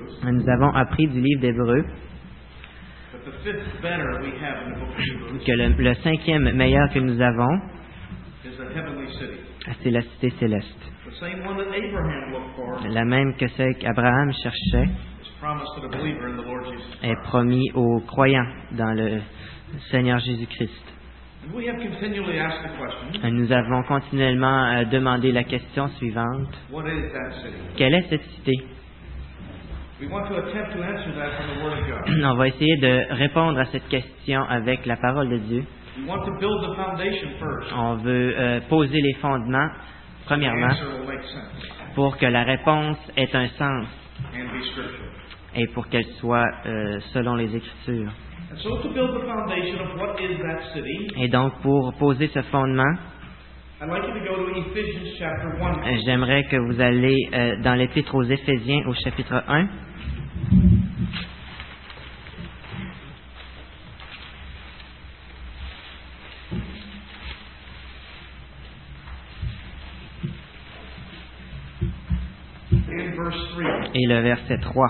Nous avons appris du livre d'Hébreux that the fifth better we have in the book of Hebrews que le cinquième meilleur que nous avons, is the heavenly city. c'est la cité céleste. The same one that Abraham looked for La même que celle qu'Abraham cherchait is promised to the believer in the Lord Jesus est Christ. promis aux croyants dans le Seigneur Jésus-Christ. And we have continually asked the question, Nous avons continuellement demandé la question suivante. what is that city? Quelle est cette cité? We want to attempt to answer that from the Word of God. On va essayer de répondre à cette question avec la parole de Dieu. We want to build the foundation first. On veut poser les fondements, The premièrement, answer will make sense pour que la réponse ait un sens and be scriptural. et pour qu'elle soit selon les Écritures. And so to build the foundation of what is that city, Et donc, pour poser ce fondement, I'd like you to go to Ephesians chapter 1. j'aimerais que vous allez dans l'Épître aux Éphésiens au chapitre 1. In verse 3. Et le verset 3.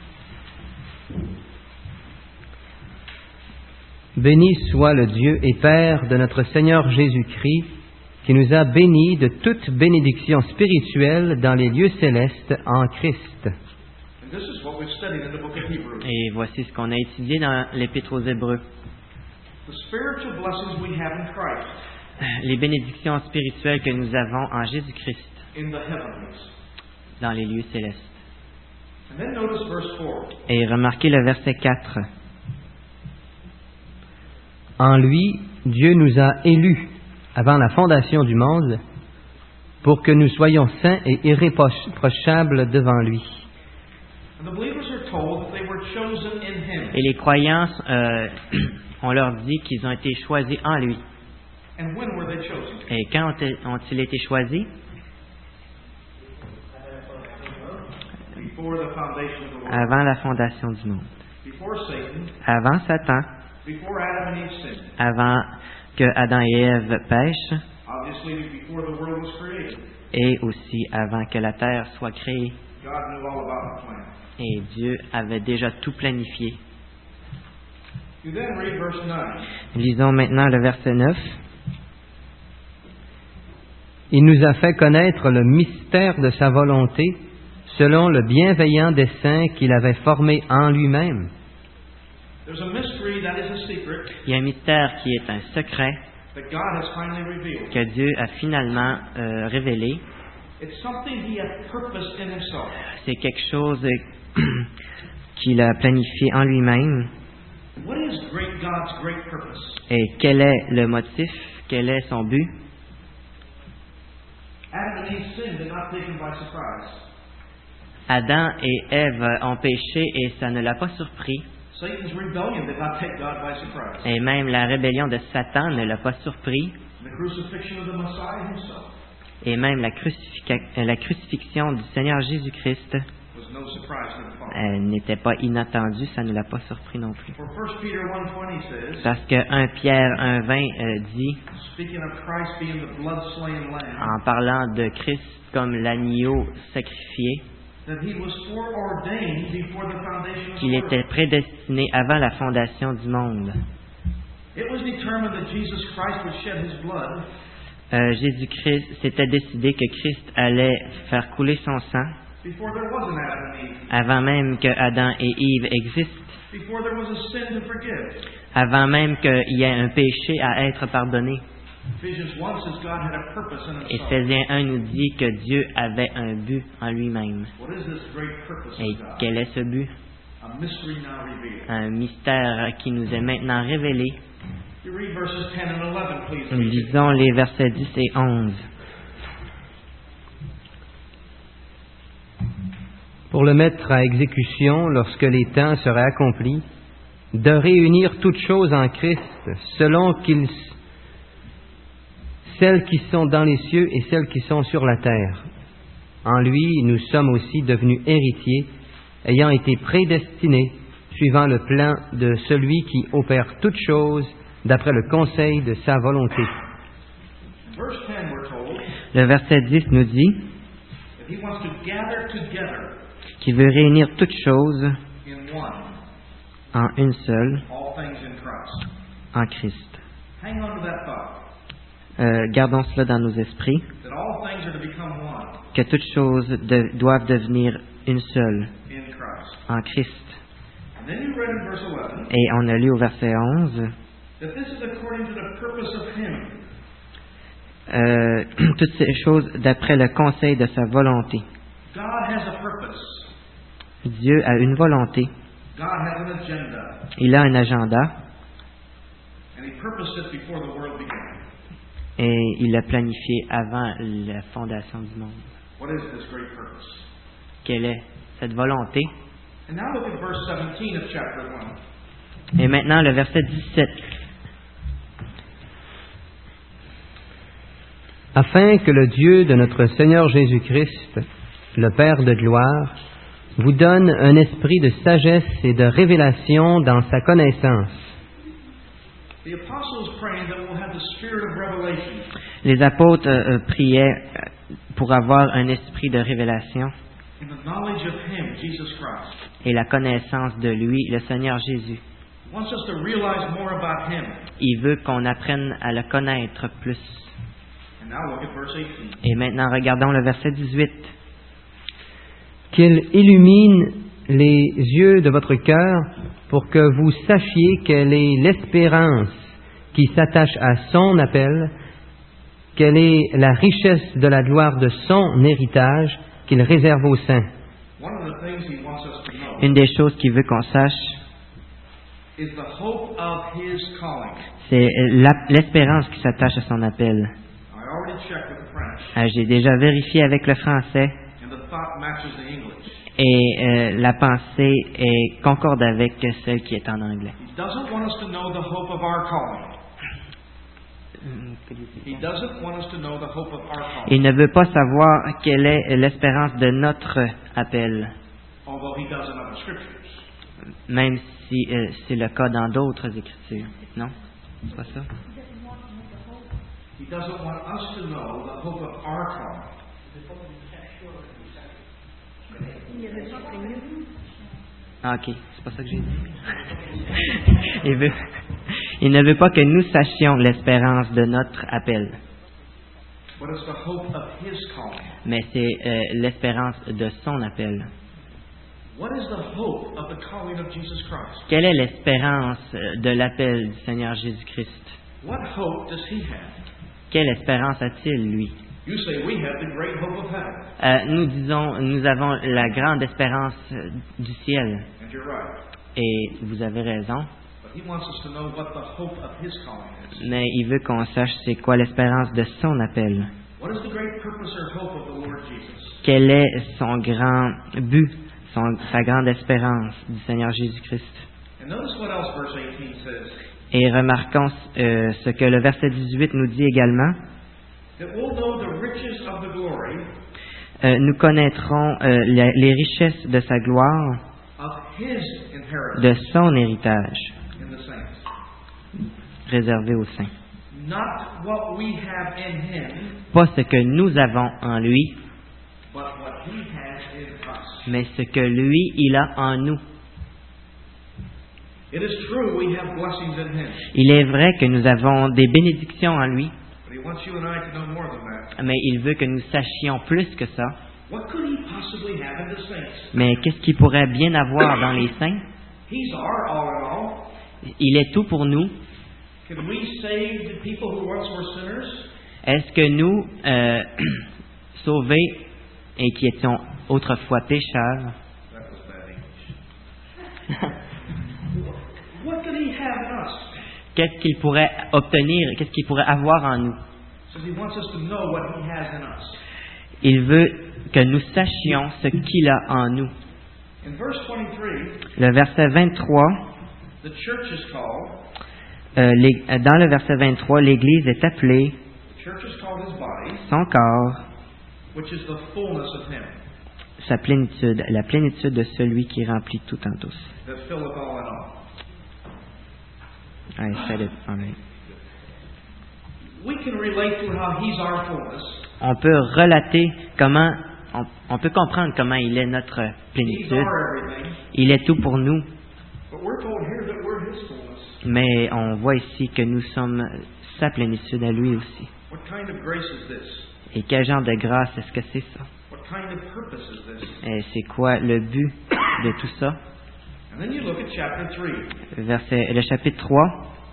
Béni soit le Dieu et Père de notre Seigneur Jésus-Christ, qui nous a bénis de toute bénédiction spirituelle dans les lieux célestes en Christ. And this is what we've studied in the book of Hebrews. Et voici ce qu'on a étudié dans l'Épître aux Hébreux. The spiritual blessings we have in Christ, Les bénédictions spirituelles que nous avons en Jésus-Christ in the heavenlies. dans les lieux célestes. And then notice verse 4. Et remarquez le verset 4. En lui, Dieu nous a élus avant la fondation du monde pour que nous soyons saints et irréprochables devant lui. And the believers are told that they were chosen in Him. Et les croyants, on leur dit qu'ils ont été choisis en lui. And when were they chosen? Et quand ont-ils été choisis? Before the foundation of the world. Avant la fondation du monde. Before Satan. Avant Satan. Before Adam and Eve sinned. Avant que Adam et Ève pêchent. Obviously, before the world was created. Et aussi avant que la terre soit créée. God knew all about the plan. Et Dieu avait déjà tout planifié. You then read verse 9. Lisons maintenant le verset 9. Il nous a fait connaître le mystère de sa volonté selon le bienveillant dessein qu'il avait formé en lui-même. There's a mystery that is a secret Il y a un mystère qui est un secret that God has finally revealed. que Dieu a finalement révélé. It's something He had purposed in Himself. C'est quelque chose qu'il a planifié en lui-même. What is God's great purpose? Et quel est le motif? Quel est son but? Adam and Eve sinned and not taken by surprise. Adam et Ève ont péché et ça ne l'a pas surpris. Satan's rebellion did not take God by surprise. Et même la rébellion de Satan ne l'a pas surpris. The crucifixion of the Messiah Himself Et même la crucifixion du Seigneur Jésus-Christ was no surprise to the Father. n'était pas inattendue, ça ne l'a pas surpris non plus. For 1 Peter 1:20 says, Parce que 1 Pierre 1,20 dit, speaking of Christ being the blood-slain Lamb, en parlant de Christ comme l'agneau sacrifié, that He was foreordained before the foundation of the qu'il world. était prédestiné avant la fondation du monde. It was determined that Jesus Christ would shed His blood Jésus-Christ s'était décidé que Christ allait faire couler son sang before there was an Adam and Eve, avant même que Adam et Ève existent, before there was a sin to forgive. avant même qu'il y ait un péché à être pardonné. Ephesians 1 says God had a purpose in Himself. Éphésiens 1 nous dit que Dieu avait un but en lui-même. What is this great purpose Et of God? quel est ce but? A mystery now revealed. Un mystère qui nous est maintenant révélé. You read verses 10 and 11, please. Nous lisons les versets 10 et 11. Pour le mettre à exécution lorsque les temps seraient accomplis, de réunir toutes choses en Christ, selon celles qui sont dans les cieux et celles qui sont sur la terre. En lui, nous sommes aussi devenus héritiers, ayant été prédestinés, suivant le plan de celui qui opère toutes choses d'après le conseil de sa volonté. Verse 10, we're told Le verset 10 nous dit that He wants to gather together qui veut réunir toutes choses in one, en une seule, all things in Christ. en Christ. Hang on to that thought, Gardons cela dans nos esprits, that all things are to become one que toutes choses doivent devenir une seule, in Christ. en Christ. And then you read in verse 11 Et on a lu au verset 11, that this is according to the purpose of Him. toutes ces choses d'après le conseil de sa volonté. God has a purpose. Dieu a une volonté, God has an agenda. il a un agenda, And He purposed it before the world began. et il l'a planifié avant la fondation du monde. What is this great purpose? Quelle est cette volonté? And now look at verse 17 of chapter 1. Et maintenant, le verset 17. Afin que le Dieu de notre Seigneur Jésus-Christ, le Père de gloire, vous donne un esprit de sagesse et de révélation dans sa connaissance. The apostle is praying that we'll have the spirit of revelation Les apôtres priaient pour avoir un esprit de révélation in the knowledge of Him, Jesus Christ. et la connaissance de lui, le Seigneur Jésus. He wants us to realize more about Him. Il veut qu'on apprenne à le connaître plus. And now look at verse 18. Et maintenant, regardons le verset 18. Qu'il illumine les yeux de votre cœur pour que vous sachiez quelle est l'espérance qui s'attache à son appel, quelle est la richesse de la gloire de son héritage qu'il réserve aux saints. One of the things He wants us to know Une des choses qu'il veut qu'on sache, is the hope of His calling. c'est l'espérance qui s'attache à son appel. I already checked with the French, J'ai déjà vérifié avec le français and the thought matches the English. et la pensée est concorde avec celle qui est en anglais. He doesn't want us to know the hope of our calling. He doesn't want us to know the hope of our calling, Il ne veut pas savoir quelle est l'espérance de notre appel, although He does in other scriptures. même si c'est le cas dans d'autres écritures. Non? C'est pas ça? He doesn't want us to know the hope of our calling. Ah, ok, c'est pas ça que j'ai dit. Il ne veut pas que nous sachions l'espérance de notre appel, What is the hope of His calling? mais c'est l'espérance de son appel. What is the hope of the calling of Jesus Christ? Quelle est l'espérance de l'appel du Seigneur Jésus-Christ? What hope does He have? Quelle espérance a-t-il, lui? You say we have the great hope of heaven, Nous disons, nous avons la grande espérance du ciel, and you're right. et vous avez raison, But He wants us to know what the hope of His calling is. mais il veut qu'on sache c'est quoi l'espérance de son appel. What is the great purpose or hope of the Lord Jesus? Quel est son grand but, sa grande espérance du Seigneur Jésus-Christ? And notice what else verse 18 says. Et remarquons ce que le verset 18 nous dit également. That we'll know the riches of the glory Nous connaîtrons les richesses de sa gloire, of His inheritance de son héritage, in the saints. réservé aux saints. Not what we have in Him, Pas ce que nous avons en lui, but what He has in us. mais ce que lui, il a en nous. It is true we have blessings in Him, Il est vrai que nous avons des bénédictions en lui, but He wants you and I to know more than that. mais il veut que nous sachions plus que ça. What could He possibly have in the saints? Mais qu'est-ce qu'il pourrait bien avoir dans les saints? He's our all in all. Il est tout pour nous. Can we save the people who once were sinners? Est-ce que nous, sauvés et qui étions autrefois pécheurs, That was bad English. What could He have in us? qu'est-ce qu'il pourrait obtenir, qu'est-ce qu'il pourrait avoir en nous? So He wants us to know what He has in us. Il veut que nous sachions ce qu'il a en nous. In verse 23, Le verset 23, the church is called, dans le verset 23, l'Église est appelée the church is called His body, son corps, which is the fullness of Him, sa plénitude, la plénitude de celui qui remplit tout en tous. that filleth all in all. I said it already. We can relate to how He's our fullness On peut relater comment on peut comprendre comment il est notre He's plénitude. our everything. Il est tout pour nous. But we're told here that we're His fullness. Mais on voit ici que nous sommes sa plénitude à lui aussi. What kind of grace is this? Et quel genre de grâce est-ce que c'est ça? What kind of purpose is this? Et c'est quoi le but de tout ça? And then you look at chapter 3. Le chapitre 3,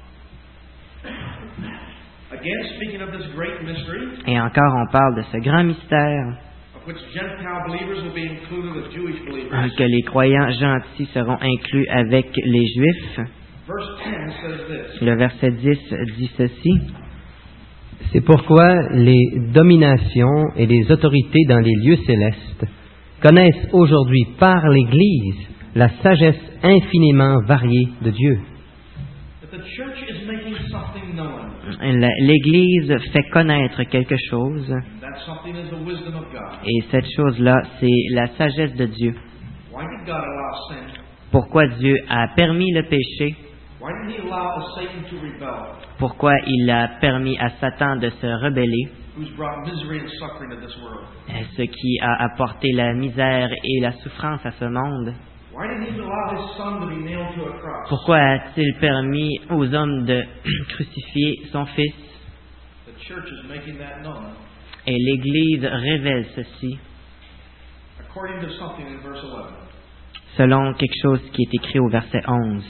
Again, speaking of this great mystery, et encore on parle de ce grand mystère of which Gentile believers will be included as Jewish believers. que les croyants gentils seront inclus avec les Juifs. Verse 10 says this. Le verset 10 dit ceci. C'est pourquoi les dominations et les autorités dans les lieux célestes connaissent aujourd'hui par l'Église la sagesse infiniment variée de Dieu. That the church is making something known. L'Église fait connaître quelque chose, And that something is the wisdom of God. et cette chose-là, c'est la sagesse de Dieu. Why did God allow sin? Pourquoi Dieu a permis le péché? Why did He allow Satan to rebel, Pourquoi il a permis à Satan de se rebeller, who's brought misery and suffering to this world? ce qui a apporté la misère et la souffrance à ce monde? Why did He allow His Son to be nailed to a cross? Pourquoi a-t-il permis aux hommes de crucifier son Fils? The church is making that known Et l'Église révèle ceci according to something in verse 11. selon quelque chose qui est écrit au verset 11.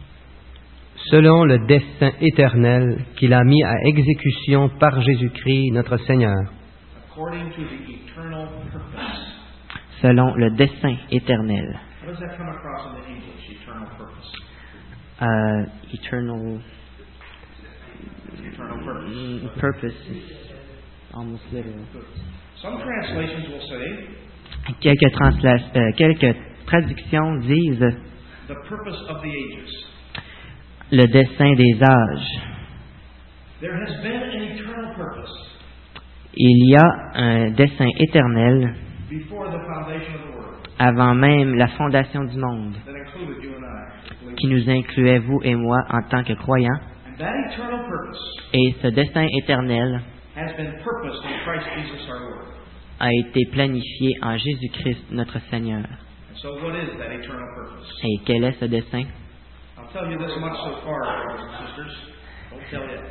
Selon le dessein éternel qu'il a mis à exécution par Jésus-Christ notre Seigneur. According to the eternal purpose. Selon le dessein éternel. How does that come across in the English, eternal purpose? Eternal Eternal purpose. purpose is almost literal. Some translations will say Quelques traductions disent the purpose of the ages. le dessein des âges. There has been an eternal purpose Il y a un dessein éternel before the foundation of the world avant même la fondation du monde, that included you and I. qui nous incluait, vous et moi, en tant que croyants. And that eternal purpose Et ce dessein éternel has been purposed in Christ Jesus our Lord. a été planifié en Jésus-Christ, notre Seigneur. And so what is that eternal purpose? Et quel est ce dessein? I'll tell you this much so far, brothers and sisters. Don't tell yet.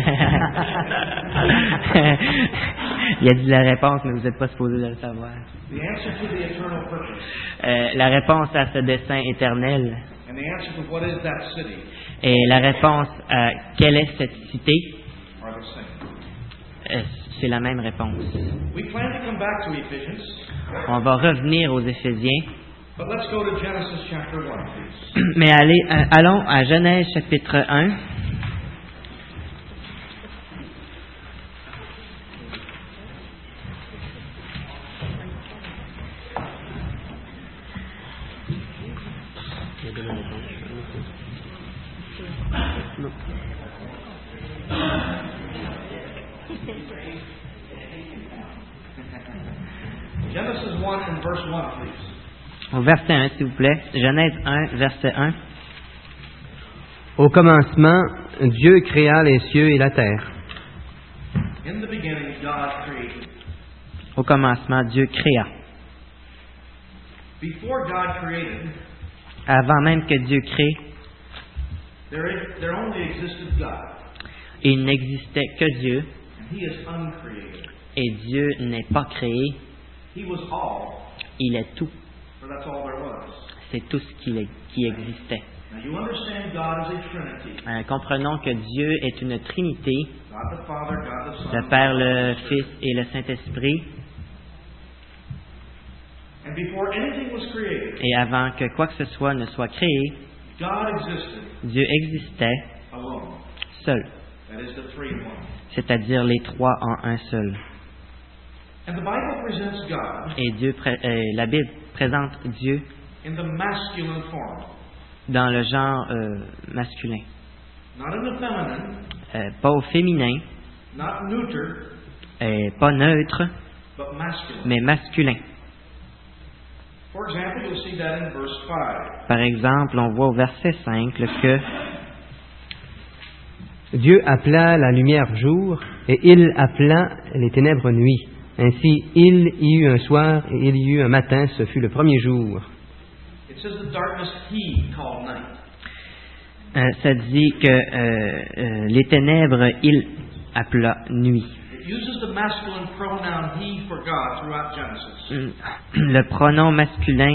Il a dit la réponse, mais vous n'êtes pas supposé de le savoir. The answer to the eternal purpose La réponse à ce dessein éternel and the answer to what is that city et la réponse à quelle est cette cité, are the same. c'est la même réponse. We plan to come back to Ephesians, On va revenir aux Éphésiens, but let's go to Genesis chapter 1, please. mais allons à Genèse chapitre 1. Genesis 1 and verse 1, please. Au verset 1, s'il vous plaît. Genèse 1, verset 1. Au commencement, Dieu créa les cieux et la terre. In the beginning, God created. Au commencement, Dieu créa. Before God created, Avant même que Dieu crée, there only existed God, il n'existait que Dieu, and He is uncreated. et Dieu n'est pas créé, He was all, il est tout. for that's all there was. C'est tout ce qui existait. Now you understand God is a Trinity. Comprenons que Dieu est une Trinité, God the Father, God the Son. le Père, le Fils et le Saint-Esprit, And before anything was created, et avant que quoi que ce soit ne soit créé, God existed Dieu existait alone. seul, That is the three in one. c'est-à-dire les trois en un seul. And the Bible presents God Et la Bible présente Dieu in the masculine form, dans le genre masculin, not in the feminine, pas au féminin, not neuter, pas neutre, but masculine. mais masculin. For example, you'll see that in verse 5. Par exemple, on voit au verset 5 que Dieu appela la lumière jour et il appela les ténèbres nuit. Ainsi, il y eut un soir et il y eut un matin, ce fut le premier jour. It says the darkness he called night. Ça dit que les ténèbres, il appela nuit. It uses the masculine pronoun he for God throughout Genesis. Le pronom masculin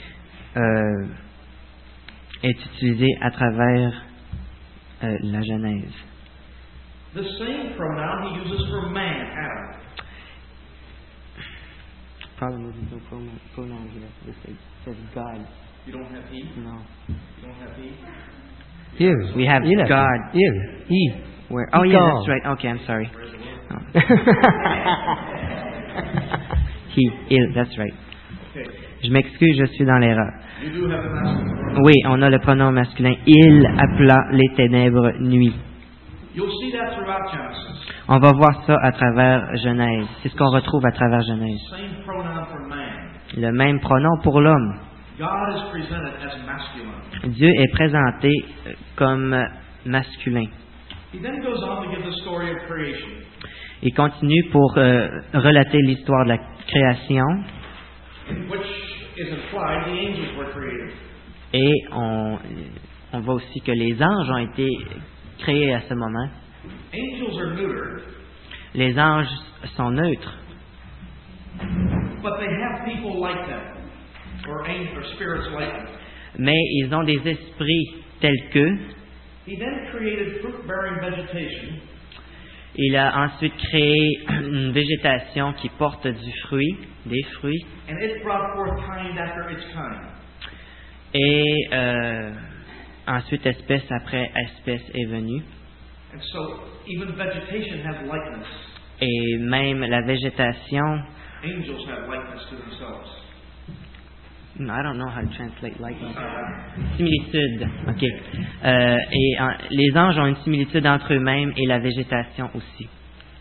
est utilisé à travers la Genèse. The same pronoun he uses for man, Adam. Problem with no pronoun here. It says God. You don't have he? No. You don't have he? Il. We have Il. God. Il. He. Where? Oh, He yeah, called. that's right. Okay, I'm sorry. He, il, that's right. Okay. Je m'excuse, je suis dans l'erreur. You do have the masculine pronoun. Oui, on a le pronom masculin. Il appela les ténèbres nuit. You'll see that throughout Genesis. On va voir ça à travers Genèse. C'est ce qu'on retrouve à travers Genèse. Same pronoun for man. Le même pronom pour l'homme. God is presented as masculine. Dieu est présenté comme masculin. He then goes on to give the story of creation. Il continue pour relater l'histoire de la création In which is implied the angels were created. et on voit aussi que les anges ont été créés à ce moment. Angels are neuter, Les anges sont neutres, but they have people like them, or spirits like them. mais ils ont des esprits tels qu'eux. He then created fruit-bearing vegetation, Il a ensuite créé une végétation qui porte du fruit, des fruits, and it brought forth kind after its kind. et ensuite espèce après espèce est venue. And so, even vegetation has likeness. Et même la végétation, Angels have likeness to themselves. I don't know how to translate likeness. Similitude, ok. Les anges ont une similitude entre eux-mêmes et la végétation aussi.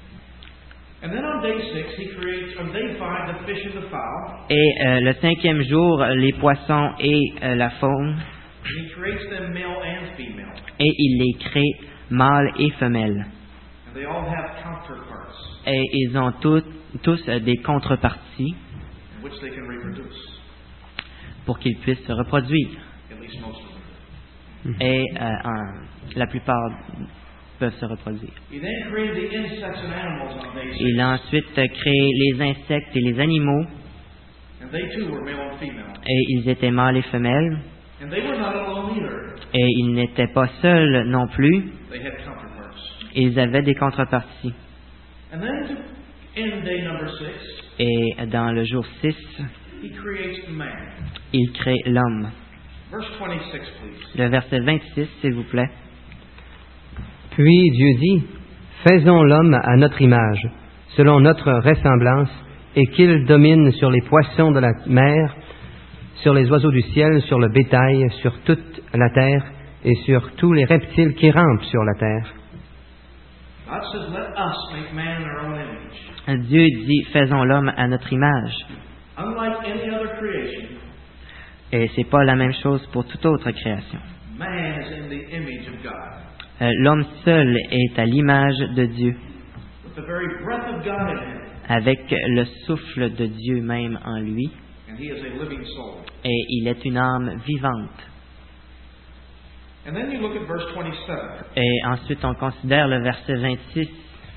And then on day 6, he creates, on day 5, the fish and the fowl. Et le cinquième jour, les poissons et la faune, And he creates them male and female. et il les crée mâles et femelles. And they all have counterparts Et ils ont tous des contreparties in which they can reproduce, pour qu'ils puissent se reproduire. at least most of them. Et la plupart peuvent se reproduire. He then created the insects and animals on day 6. Il a ensuite créé les insectes et les animaux, And they too were male and female. et ils étaient mâles et femelles, And they were not alone either. et ils n'étaient pas seuls non plus, They had counterparts. ils avaient des contreparties. And then to end day number 6, Et dans le jour 6, he creates man. il crée l'homme. Verse 26, please. Le verset 26, s'il vous plaît. Puis Dieu dit, faisons l'homme à notre image, selon notre ressemblance, et qu'il domine sur les poissons de la mer, sur les oiseaux du ciel, sur le bétail, sur toute la terre, et sur tous les reptiles qui rampent sur la terre. God says, let us make man in our own image. Dieu dit, faisons l'homme à notre image. Unlike any other creation, Et c'est pas la même chose pour toute autre création. man is in the image of God. L'homme seul est à l'image de Dieu, With the very breath of God in him, avec le souffle de Dieu même en lui, and he is a living soul. et il est une âme vivante. And then you look at verse 27. Et ensuite, on considère le verset 26.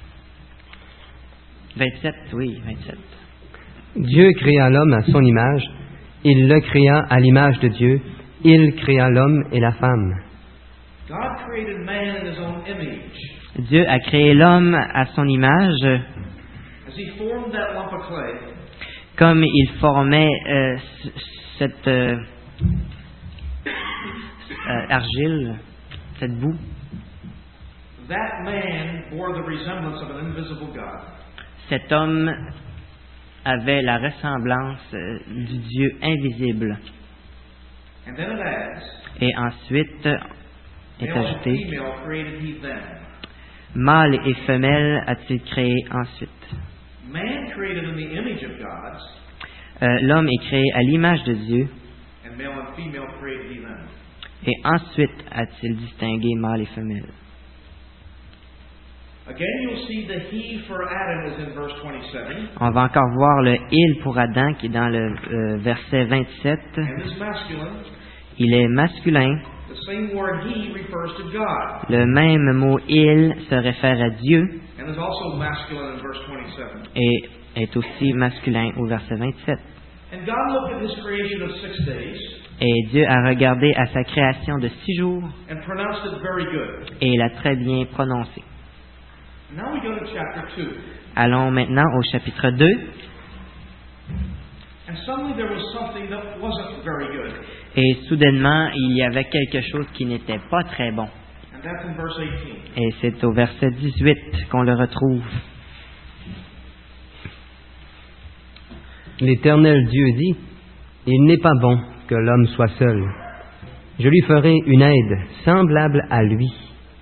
27, oui, 27. Dieu créa l'homme à son image, il le créa à l'image de Dieu, il créa l'homme et la femme. God created man in his own image. Dieu a créé l'homme à son image, As he formed that lump of clay, comme il formait cette argile, cette boue. that man bore the resemblance of an invisible God. Cet homme avait la ressemblance du Dieu invisible. And then it adds, Et ensuite est male and ajouté, female created he then. mâle et femelle a-t-il créé ensuite. Man created in the image of God, L'homme est créé à l'image de Dieu, and male and female created he then. et ensuite a-t-il distingué mâle et femelle. Again, you'll see the he for Adam is in verse 27. On va encore voir le il pour Adam qui est dans le verset 27. And is masculine. Il est masculin. The same word he refers to God. Le même mot il se réfère à Dieu And is also masculine in verse 27. et est aussi masculin au verset 27. And God looked at his creation of 6 days. Et Dieu a regardé à sa création de 6 jours And pronounced it very good. et l'a très bien prononcé. Now we go to chapter 2. Allons maintenant au chapitre 2. And suddenly there was something that wasn't very good. Et soudainement, il y avait quelque chose qui n'était pas très bon. And that's in verse 18. Et c'est au verset 18 qu'on le retrouve. L'Éternel Dieu dit, « Il n'est pas bon que l'homme soit seul. Je lui ferai une aide semblable à lui. »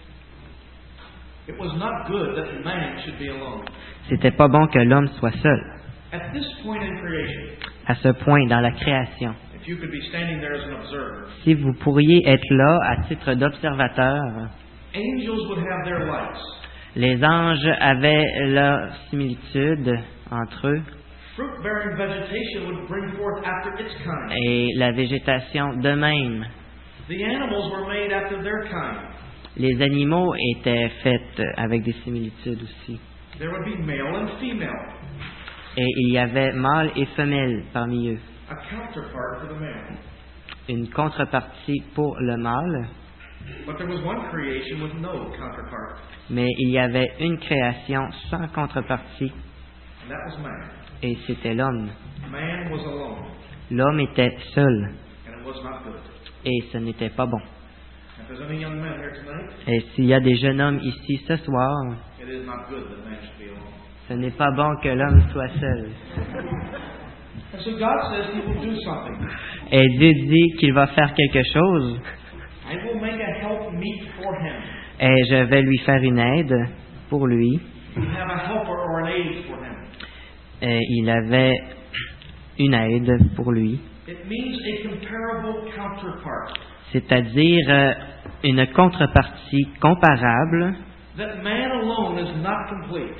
It was not good that man should be alone. C'était pas bon que l'homme soit seul. At this point in creation, À ce point dans la création, if you could be standing there as an observer, si vous pourriez être là à titre d'observateur, angels would have their lights. les anges avaient leur similitude entre eux Fruit-bearing vegetation would bring forth after its kind. et la végétation de même. The animals were made after their kind. Les animaux étaient faits avec des similitudes aussi. There would be male and female, Et il y avait mâle et femelle parmi eux. a counterpart to the male. Une contrepartie pour le mâle, But there was one creation with no counterpart, mais il y avait une création sans contrepartie, and that was man. et c'était l'homme. Man was alone, L'homme était seul, and it was not good. et ce n'était pas bon. If there's any young men here tonight, Et s'il y a des jeunes hommes ici ce soir, it is not good that man should be alone. ce n'est pas bon que l'homme soit seul. And so God says He will do something. Et Dieu dit qu'il va faire quelque chose, I will make a help meet for him. et je vais lui faire une aide pour lui. You have a helper or an aid for him. Et il avait une aide pour lui, It means a comparable counterpart. c'est-à-dire une contrepartie comparable, That man alone is not complete.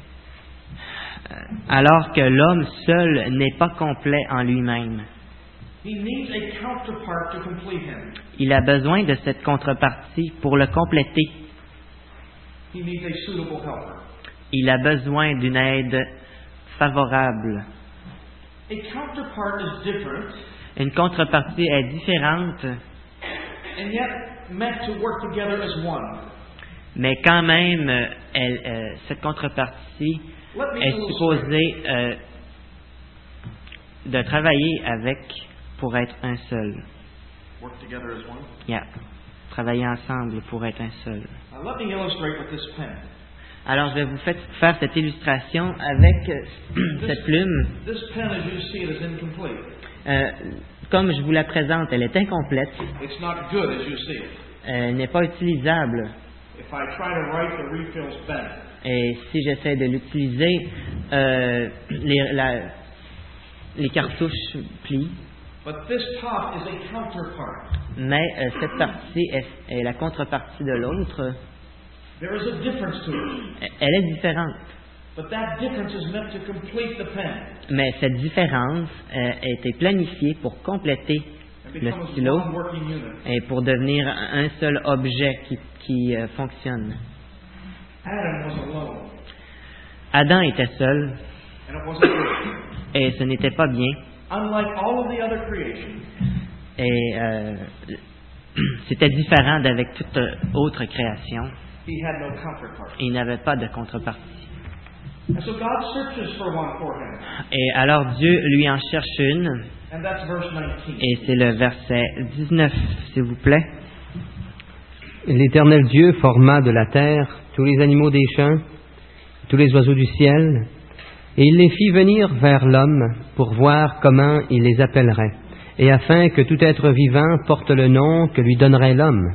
alors que l'homme seul n'est pas complet en lui-même. He needs a counterpart to complete him. Il a besoin de cette contrepartie pour le compléter. He needs a suitable helper. Il a besoin d'une aide favorable. A counterpart is different, Une contrepartie est différente, and yet meant to work together as one. mais quand même, cette contrepartie Let me est illustrate. supposée de travailler avec pour être un seul. Work together as one. Yeah. Travailler ensemble pour être un seul. Now let me illustrate with this pen. Alors, je vais vous faire cette illustration avec cette plume. This pen, as you see it, is incomplete. Comme je vous la présente, elle est incomplète. It's not good as you see it. Elle n'est pas utilisable. If I try to write, the refill's bent. Et si j'essaie de l'utiliser, les cartouches plient. But this top is a counterpart. Mais cette partie est la contrepartie de l'autre. There is a difference to it. Elle est différente. But that difference is meant to complete the pen. Mais cette différence a été planifiée pour compléter And le become a stylo strong working unit. et pour devenir un seul objet qui fonctionne. Adam was alone. Adam était seul And it wasn't good. et ce n'était pas bien. Unlike all of the other creation, Et c'était différent d'avec toute autre création. he had no counterpart. Il n'avait pas de contrepartie. And so God searches for one for him. Et alors Dieu lui en cherche une, And that's verse 19. et c'est le verset 19, s'il vous plaît. L'Éternel Dieu forma de la terre tous les animaux des champs, tous les oiseaux du ciel, et il les fit venir vers l'homme pour voir comment il les appellerait, et afin que tout être vivant porte le nom que lui donnerait l'homme.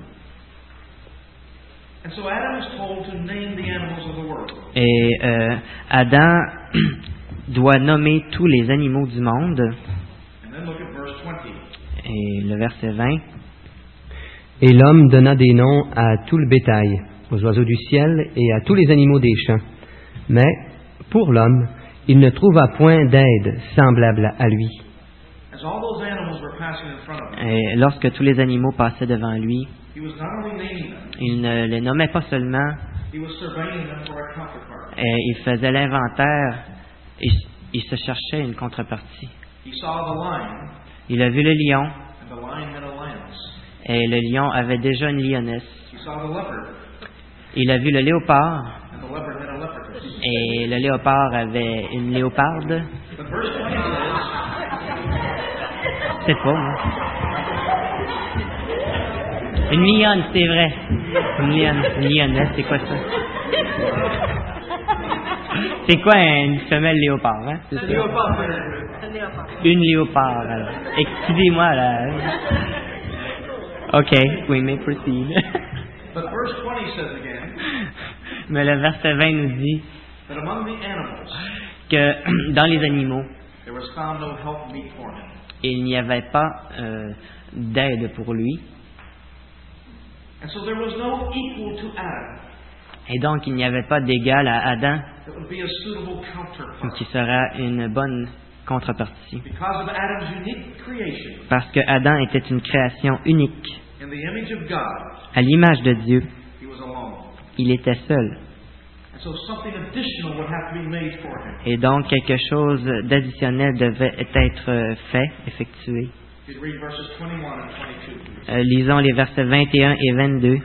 And so Adam is told to name the animals of the world. Et Adam doit nommer tous les animaux du monde. And then look at verse 20. Et le verset 20. Et l'homme donna des noms à tout le bétail, aux oiseaux du ciel et à tous les animaux des champs. Mais, pour l'homme, il ne trouva point d'aide semblable à lui. As all those animals were passing in front of him, Et lorsque tous les animaux passaient devant lui, he was not only naming them, il ne les nommait pas seulement, he was surveying them for a counterpart. il faisait l'inventaire, il se cherchait une contrepartie. He saw the lion, Il a vu le lion, and the lion met a lioness. et le lion avait déjà une lionesse. He saw the leopard, Il a vu le léopard, and the leopard met a leopardess. et le léopard avait une léoparde. But verse 20 says, C'est pas, moi. Une lionne, c'est vrai. Une lionesse, c'est quoi ça? C'est quoi une femelle léopard, hein? C'est ça? Une léopard, alors. Excusez-moi, là. OK, we may proceed. but verse 20 says again, Mais le verset 20 nous dit that among the animals, que dans les animaux, there was found no help meet for him. il n'y avait pas d'aide pour lui. And so there was no equal to Adam Et donc, il n'y avait pas d'égal à Adam that would be a suitable counterpart. qui sera une bonne contrepartie. Because of Adam's unique creation, Parce que Adam était une création unique. in the image of God, À l'image de Dieu, he was alone. il était seul. And so something additional would have to be made for him. Et donc, quelque chose d'additionnel devait être fait, effectué. You read verses 21 and 22. Lisons les versets 21 et 22.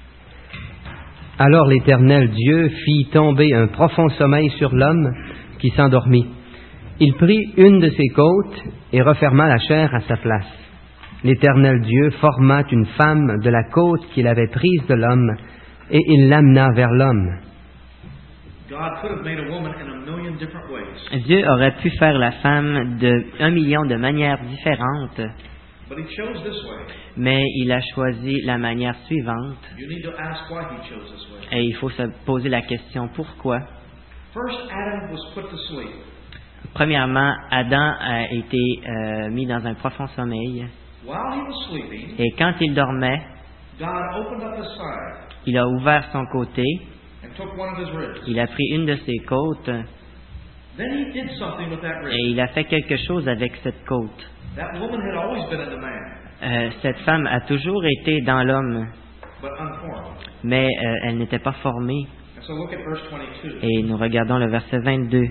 Alors l'Éternel Dieu fit tomber un profond sommeil sur l'homme qui s'endormit. Il prit une de ses côtes et referma la chair à sa place. L'Éternel Dieu forma une femme de la côte qu'il avait prise de l'homme et il l'amena vers l'homme. God could have made a woman in a million different ways, Dieu aurait pu faire la femme de 1 million de manières différentes, but he chose this way. mais il a choisi la manière suivante. You need to ask why he chose this way. Et il faut se poser la question pourquoi. First, Adam was put to sleep. Premièrement, Adam a été mis dans un profond sommeil. While he was sleeping, Et quand il dormait, God opened up his side il a ouvert son côté, and took one of his ribs. il a pris une de ses côtes Then he did something with that et rib. il a fait quelque chose avec cette côte. That woman had always been in the man, Cette femme a toujours été dans l'homme, but unformed. mais elle n'était pas formée. And so look at verse 22. Et nous regardons le verset 22.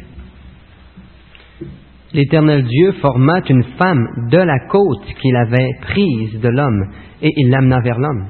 L'Éternel Dieu forma une femme de la côte qu'il avait prise de l'homme et il l'amena vers l'homme.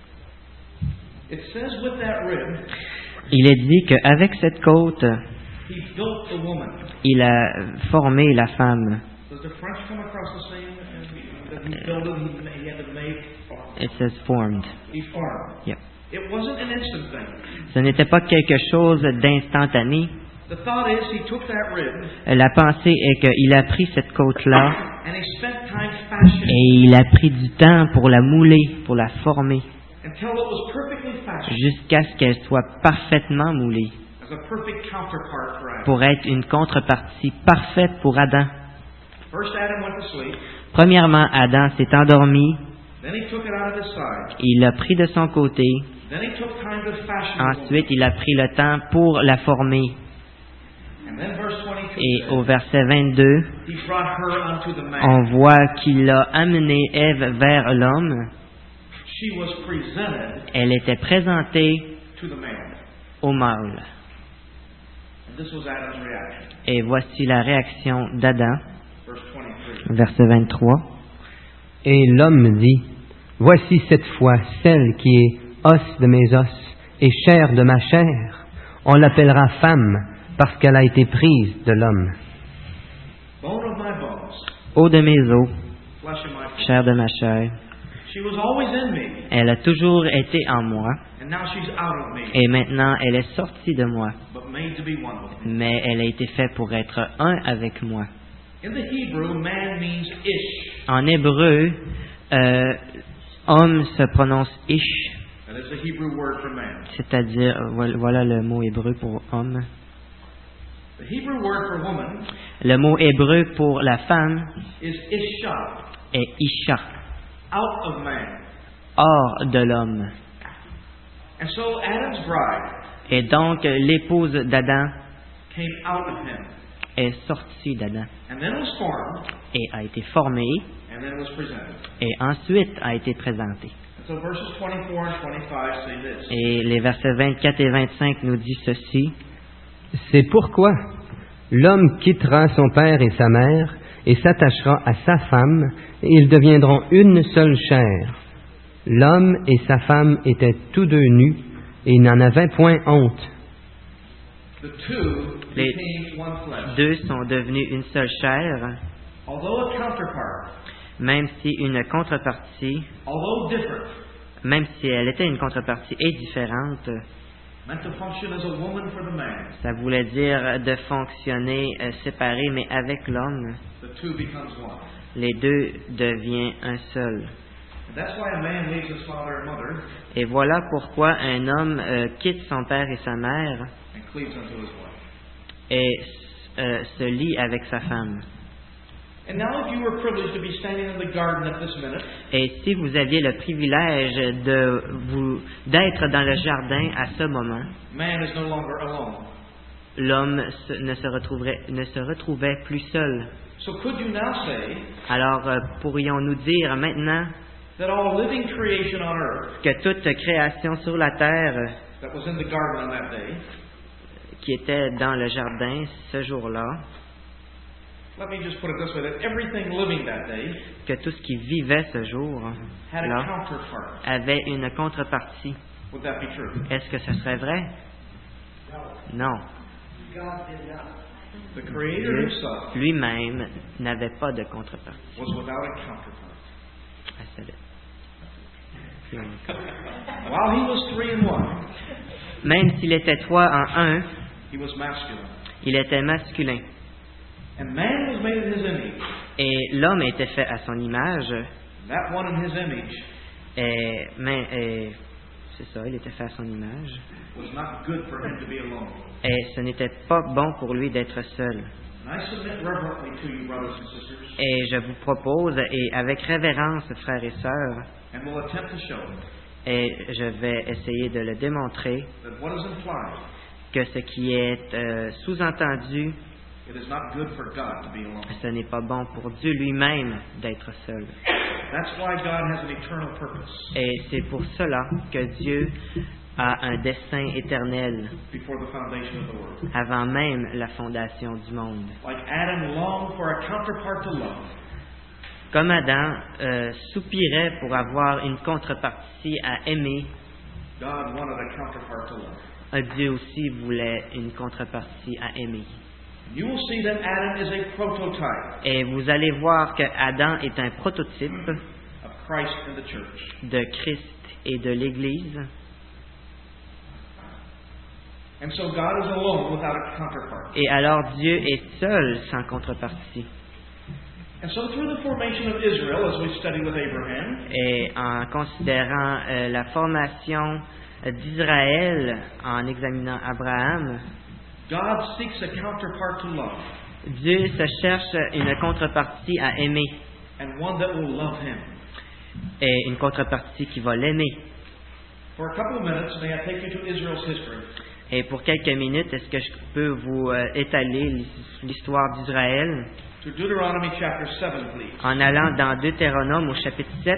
It says with that rib, Il est dit qu'avec cette côte, he built the woman. il a formé la femme. Does the French come across the same? That he built it, he had to make. It says formed. He formed. Yep. It wasn't an instant thing. Ce n'était pas quelque chose d'instantané. The thought is he took that rib La pensée est qu'il a pris cette côte-là and he spent time fashioning et il a pris du temps pour la mouler, pour la former, until it was perfectly fashioned jusqu'à ce qu'elle soit parfaitement moulée, as a perfect counterpart for Adam. pour être une contrepartie parfaite pour Adam. First Adam went to sleep. Premièrement, Adam s'est endormi, Then he took it out of his side. il l'a pris de son côté, Then he took time to fashion the woman. ensuite il a pris le temps pour la former. And then verse 22 Et says, au verset 22, he brought her unto the man. on voit qu'il a amené Ève vers l'homme. She was presented Elle était présentée to the man. au mâle. And this was Adam's reaction. Et voici la réaction d'Adam, Verse 23. verset 23. Et l'homme dit, voici cette fois celle qui est os de mes os et chair de ma chair. On l'appellera femme parce qu'elle a été prise de l'homme. Bone of my bones, Eau de mes os, flesh of my flesh. chair de ma chair. She was always in me, Elle a toujours été en moi, and now she's out of me, et maintenant elle est sortie de moi, but made to be one with me. mais elle a été faite pour être un avec moi. In the Hebrew, man means ish. En hébreu, homme se prononce ish, That is the Hebrew word for man. c'est-à-dire, voilà le mot hébreu pour homme. The Hebrew word for woman Le mot hébreu pour la femme is isha, est isha, out of man. hors de l'homme. And so Adam's bride Et donc, l'épouse d'Adam came out of him, est sortie d'Adam and then was formed, et a été formée and then was presented. et ensuite a été présentée. And so verses 24 and 25 say this. Et les versets 24 et 25 nous disent ceci. C'est pourquoi l'homme quittera son père et sa mère et s'attachera à sa femme, et ils deviendront une seule chair. L'homme et sa femme étaient tous deux nus, et ils n'en avaient point honte. The two Les became one flesh. deux sont devenus une seule chair, Although a counterpart, même si une contrepartie, although different, même si elle était une contrepartie et différente, meant to function as a woman for the man, ça voulait dire de fonctionner séparé, mais avec l'homme, the two becomes one. les deux deviennent un seul. And that's why a man leaves his father and mother Et voilà pourquoi un homme quitte son père et sa mère and cleaves unto his wife. et se lie avec sa femme. And now if you were privileged to be standing in the garden at this minute, Et si vous aviez le privilège d'être dans le jardin à ce moment, man is no longer alone. l'homme ne se retrouvait plus seul. So could you now say Alors pourrions-nous dire maintenant that all living creation on earth que toute création sur la terre that was in the garden on that day, qui était dans le jardin ce jour-là, let me just put it this way, that everything living that day que tout ce qui vivait ce had a jour-là counterpart. avait une contrepartie? Would that be true? Est-ce que ce serait vrai? Non. The Creator Dieu himself lui-même n'avait pas de contrepartie. was without a counterpart. I said it. While he was 3 in 1, Même s'il était 3 en 1, he was masculine. il était masculin. And man was made in his image. Et l'homme était fait à son image. That one in his image C'est ça, il était fait à son image. was not good for him to be alone. Et ce n'était pas bon pour lui d'être seul. And I submit reverently to you, brothers and sisters, Et je vous propose, et avec révérence, frères et sœurs, and will attempt to show et je vais essayer de le démontrer, that what is implied, que ce qui est sous-entendu, it is not good for God to be alone. ce n'est pas bon pour Dieu lui-même d'être seul. That's why God has an eternal purpose Et c'est pour cela que Dieu a un dessein éternel before the foundation of the world. avant même la fondation du monde. Like Adam longed for a counterpart to love, Comme Adam soupirait pour avoir une contrepartie à aimer, God wanted a counterpart to love. Dieu aussi voulait une contrepartie à aimer. You will see that Adam is a prototype Et vous allez voir que Adam est un prototype of Christ and the church. de Christ et de l'Église. And so God is alone without a counterpart. Et alors Dieu est seul sans contrepartie. And so through the formation of Israel, as we study with Abraham, Et en considérant la formation d'Israël, en examinant Abraham, God seeks a counterpart to love, Dieu se cherche une contrepartie à aimer, and one that will love Him. et une contrepartie qui va l'aimer. For a couple of minutes, may I take you to Israel's history? Et pour quelques minutes, est-ce que je peux vous étaler l'histoire d'Israël To Deuteronomy chapter 7, please. en allant dans Deutéronome au chapitre 7.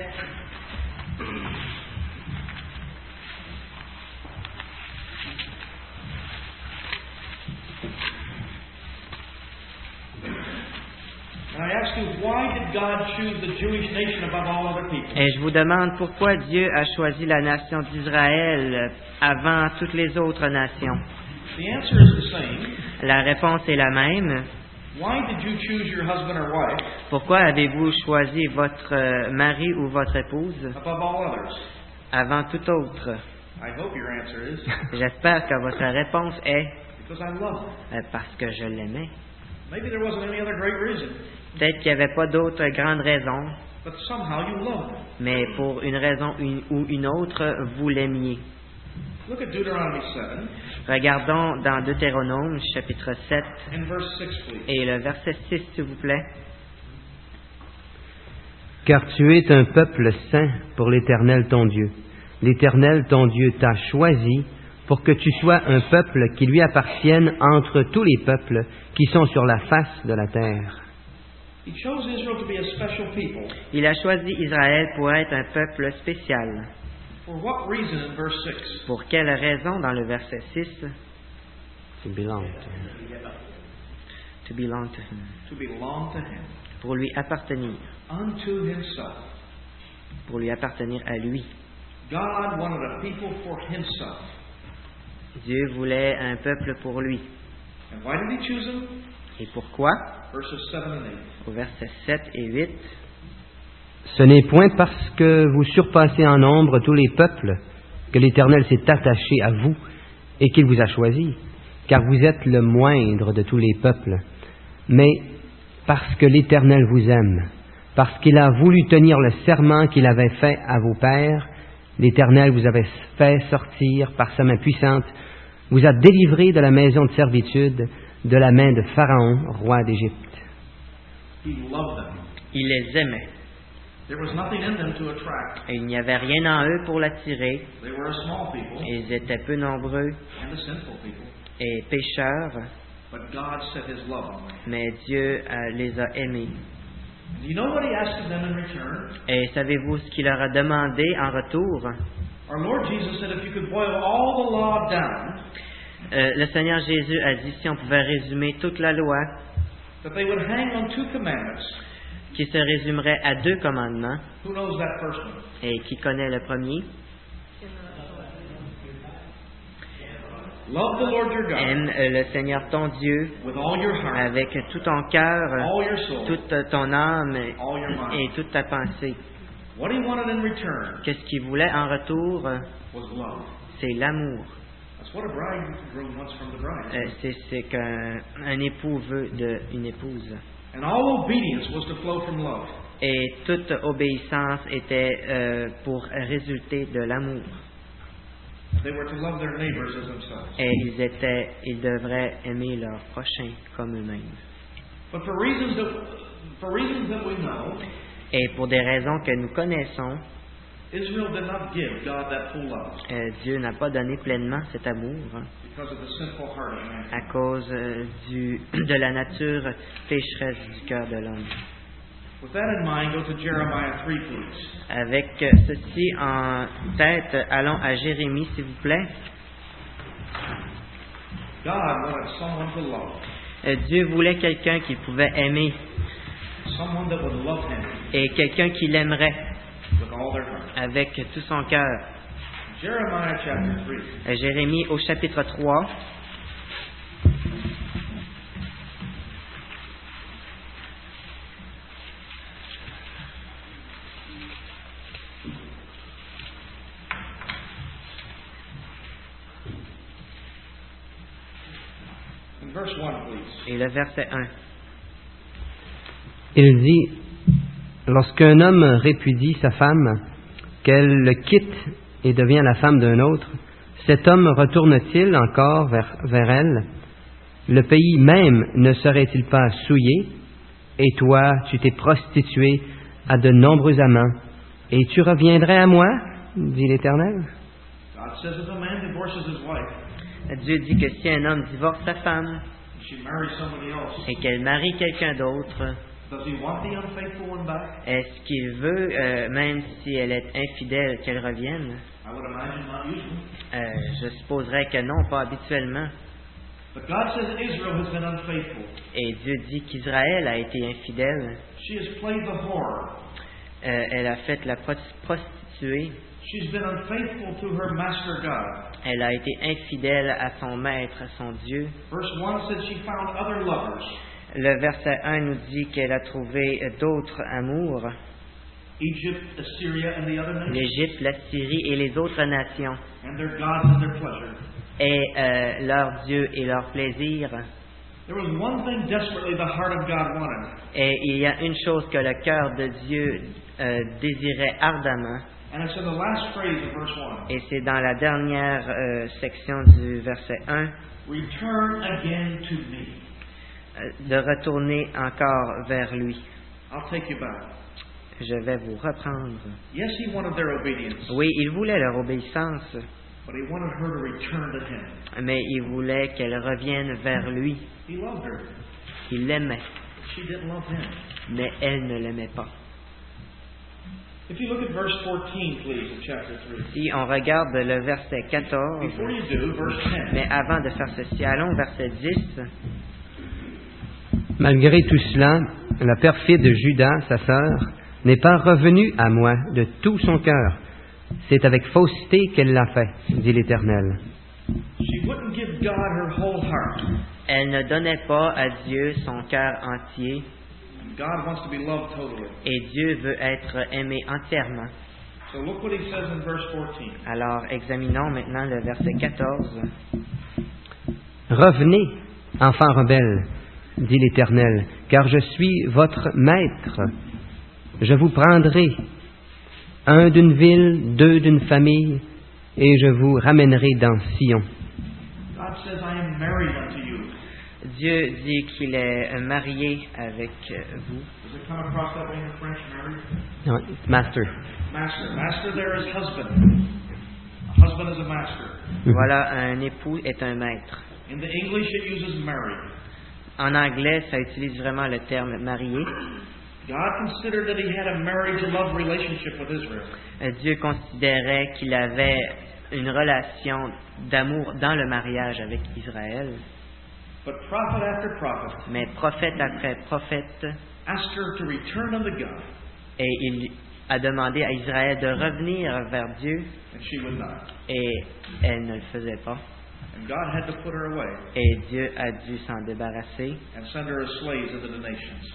And I ask you, why did God choose the Jewish nation above all other people? Et je vous demande pourquoi Dieu a choisi la nation d'Israël avant toutes les autres nations. The answer is the same. La réponse est la même. Why did you choose your husband or wife Pourquoi avez-vous choisi votre mari ou votre épouse above all others? avant tout autre? I hope your answer is J'espère que votre réponse est because I love him. parce que je l'aimais. Maybe there wasn't any other great reason, Peut-être qu'il n'y avait pas d'autre grande raison, but somehow you love him. mais pour une raison ou une autre, vous l'aimiez. Look at Deuteronomy 7 Regardons dans Deutéronome, chapitre 7, and verse 6, please. et le verset 6, s'il vous plaît. Car tu es un peuple saint pour l'Éternel ton Dieu. l'Éternel, ton Dieu, t'a choisi pour que tu sois un peuple qui lui appartienne entre tous les peuples qui sont sur la face de la terre. He chose Israel to be a special people. Il a choisi Israël pour être un peuple spécial. For what reason in verse 6? Pour quelle raison dans le verset 6? To belong. To belong to him. To belong to him. Pour lui appartenir. Unto himself. Pour lui appartenir à lui. God wanted a people for himself. Dieu voulait un peuple pour lui. And why did he choose them? Et pourquoi? Verses 7 and 8. Au verset 7 et 8. Ce n'est point parce que vous surpassez en nombre tous les peuples que l'Éternel s'est attaché à vous et qu'il vous a choisi, car vous êtes le moindre de tous les peuples, mais parce que l'Éternel vous aime, parce qu'il a voulu tenir le serment qu'il avait fait à vos pères. L'Éternel vous avait fait sortir par sa main puissante, vous a délivré de la maison de servitude, de la main de Pharaon, roi d'Égypte. He loved them. Il les aimait. There was nothing in them to attract. Et il n'y avait rien en eux pour l'attirer. They were a small people Ils étaient peu nombreux and a sinful people. et pécheurs, But God set his love on them. mais Dieu les a aimés. Do you know what he asked of them in return? Et savez-vous ce qu'il leur a demandé en retour? Our Lord Jesus said if you could boil all the law down, Le Seigneur Jésus a dit, si on pouvait résumer toute la loi, that they would hang on 2 commandments. qui se résumerait à 2 commandements, Who knows that first one? et qui connaît le premier? Love the Lord your God Aime le Seigneur ton Dieu with all your heart, avec tout ton cœur, all your soul, toute ton âme all your mind. et toute ta pensée. What he wanted in return Qu'est-ce qu'il voulait en retour? was love. C'est l'amour. That's what a bridegroom wants from the bride. C'est ce qu'un époux veut d'une épouse. And all obedience was to flow from love. Et toute obéissance était pour résulter de l'amour. They were to love their neighbors as themselves. Et ils devraient aimer leurs prochains comme eux-mêmes. But for reasons that we know, Et pour des raisons que nous connaissons, Israel did not give God that full love Dieu n'a pas donné pleinement cet amour because of the sinful heart of man. à cause de la nature pécheresse du cœur de l'homme. With that in mind, go to Jeremiah 3, please. Avec ceci en tête, allons à Jérémie, s'il vous plaît. God wanted someone to love, Dieu voulait quelqu'un qu'il pouvait aimer someone that would love Him et quelqu'un qui l'aimerait with all their heart. avec tout son cœur. Jeremiah chapter 3. Jérémie au chapitre 3. In verse 1, please. Et le verset 1. Il dit, lorsqu'un homme répudie sa femme, qu'elle le quitte et devient la femme d'un autre, cet homme retourne-t-il encore vers elle? Le pays même ne serait-il pas souillé? Et toi, tu t'es prostitué à de nombreux amants, et tu reviendrais à moi, dit l'Éternel. God says if a man divorces his wife, Dieu dit que si un homme divorce sa femme and she marries somebody else, et qu'elle marie quelqu'un d'autre, does he want the unfaithful one back? est-ce qu'il veut, même si elle est infidèle, qu'elle revienne? I would imagine not usually. Je supposerais que non, pas habituellement. But God says Israel has been unfaithful. Et Dieu dit qu'Israël a été infidèle. She has played the whore. Elle a fait la prostituée. She's been unfaithful to her master God. Elle a été infidèle à son maître, à son Dieu. Verse 1 said she found other lovers. Le verset 1 nous dit qu'elle a trouvé d'autres amours. Egypt, Assyria, and the other nations. L'Égypte, la Syrie et les autres nations. And their gods and their pleasure. Et leur Dieu et leur plaisir. There was one thing desperately the heart of God wanted. Et il y a une chose que le cœur de Dieu désirait ardemment. And it's in the last phrase of verse 1. Et c'est dans la dernière section du verset 1. Return again to me. De retourner encore vers lui. I'll take you back. je vais vous reprendre. Yes, he wanted their obedience, Oui, il voulait leur obéissance, but he wanted her to return to him. mais il voulait qu'elle revienne vers lui. He loved her. Il l'aimait, She didn't love him. mais elle ne l'aimait pas. If you look at verse 14, please, in chapter 3. Si on regarde le verset 14, Before you do, verse 10. mais avant de faire ceci, allons au verset 10. Malgré tout cela, la perfide Judas, sa sœur, n'est pas revenue à moi de tout son cœur. C'est avec fausseté qu'elle l'a fait, dit l'Éternel. She wouldn't give God her whole heart. Elle ne donnait pas à Dieu son cœur entier, And God wants to be loved totally. et Dieu veut être aimé entièrement. So look what he says in verse 14. Alors, examinons maintenant le verset 14. Revenez, enfants rebelles, dit l'Éternel, car je suis votre maître. Je vous prendrai, un d'une ville, deux d'une famille, et je vous ramènerai dans Sion. God says, I am married unto you. Dieu dit qu'il est marié avec vous. Does it come across that way in French, married? No, it's master. Master. Master there is husband. A husband is a master. Voilà, un époux est un maître. In the English, it uses married. En anglais, ça utilise vraiment le terme marié. God considered that he had a marriage-love relationship with Israel. Dieu considérait qu'il avait une relation d'amour dans le mariage avec Israël. But prophet after prophet Mais prophète après prophète, asked her to return unto God, et il a demandé à Israël de revenir vers Dieu, and she would not. et elle ne le faisait pas. And God had to put her away Et Dieu a dû s'en débarrasser. and send her as slaves into the nations.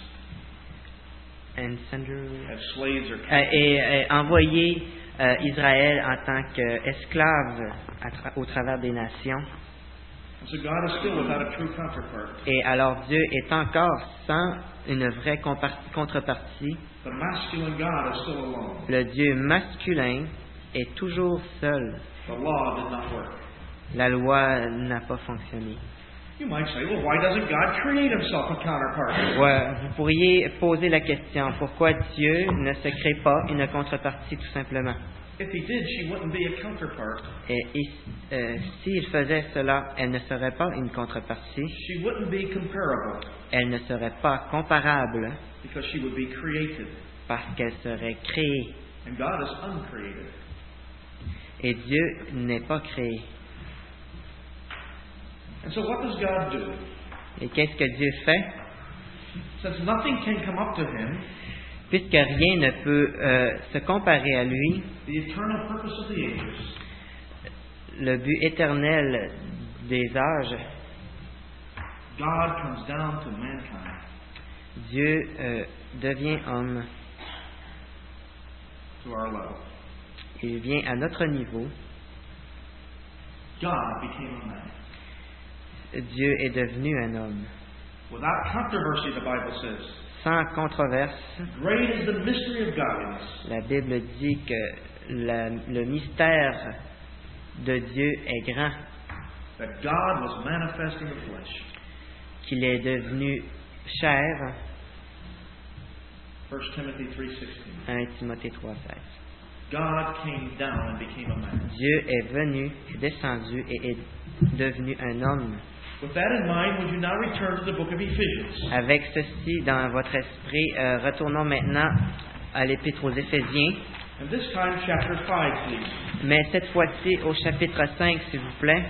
And send her- As slaves or captives. et envoyer Israël en tant qu'esclave au travers des nations. And so God is still without a true counterpart. Et alors Dieu est encore sans une vraie contrepartie. The masculine God is still alone. Le Dieu masculin est toujours seul. The law did not work. La loi n'a pas fonctionné. You might say, well, why doesn't God create himself a counterpart? Ouais, vous pourriez poser la question, pourquoi Dieu ne se crée pas une contrepartie tout simplement? If he did, she wouldn't be a counterpart. Et s'il faisait cela, elle ne serait pas une contrepartie, She wouldn't be comparable elle ne serait pas comparable because she would be created. parce qu'elle serait créée. And God is uncreated. Et Dieu n'est pas créé. And so what does God do? Et qu'est-ce que Dieu fait? Since nothing can come up to him, Puisque rien ne peut se comparer à lui, the eternal purpose of the ages, le but éternel des âges, God comes down to mankind Dieu devient homme. to our level. Il vient à notre niveau. God became a man. Dieu est devenu un homme. Without controversy, the Bible says. Sans controverse, Great is the mystery of godliness. la Bible dit que le mystère de Dieu est grand, That God was manifest in the flesh. qu'il est devenu chair. 1 Timothy 3:16. 1 Timothée 3,16. God came down and became a man. Dieu est venu, est descendu et est devenu un homme. With that in mind, would you now return to the book of Ephesians? Avec ceci dans votre esprit, retournons maintenant à l'Épître aux Éphésiens, And this time, chapter 5, please. mais cette fois-ci au chapitre 5, s'il vous plaît.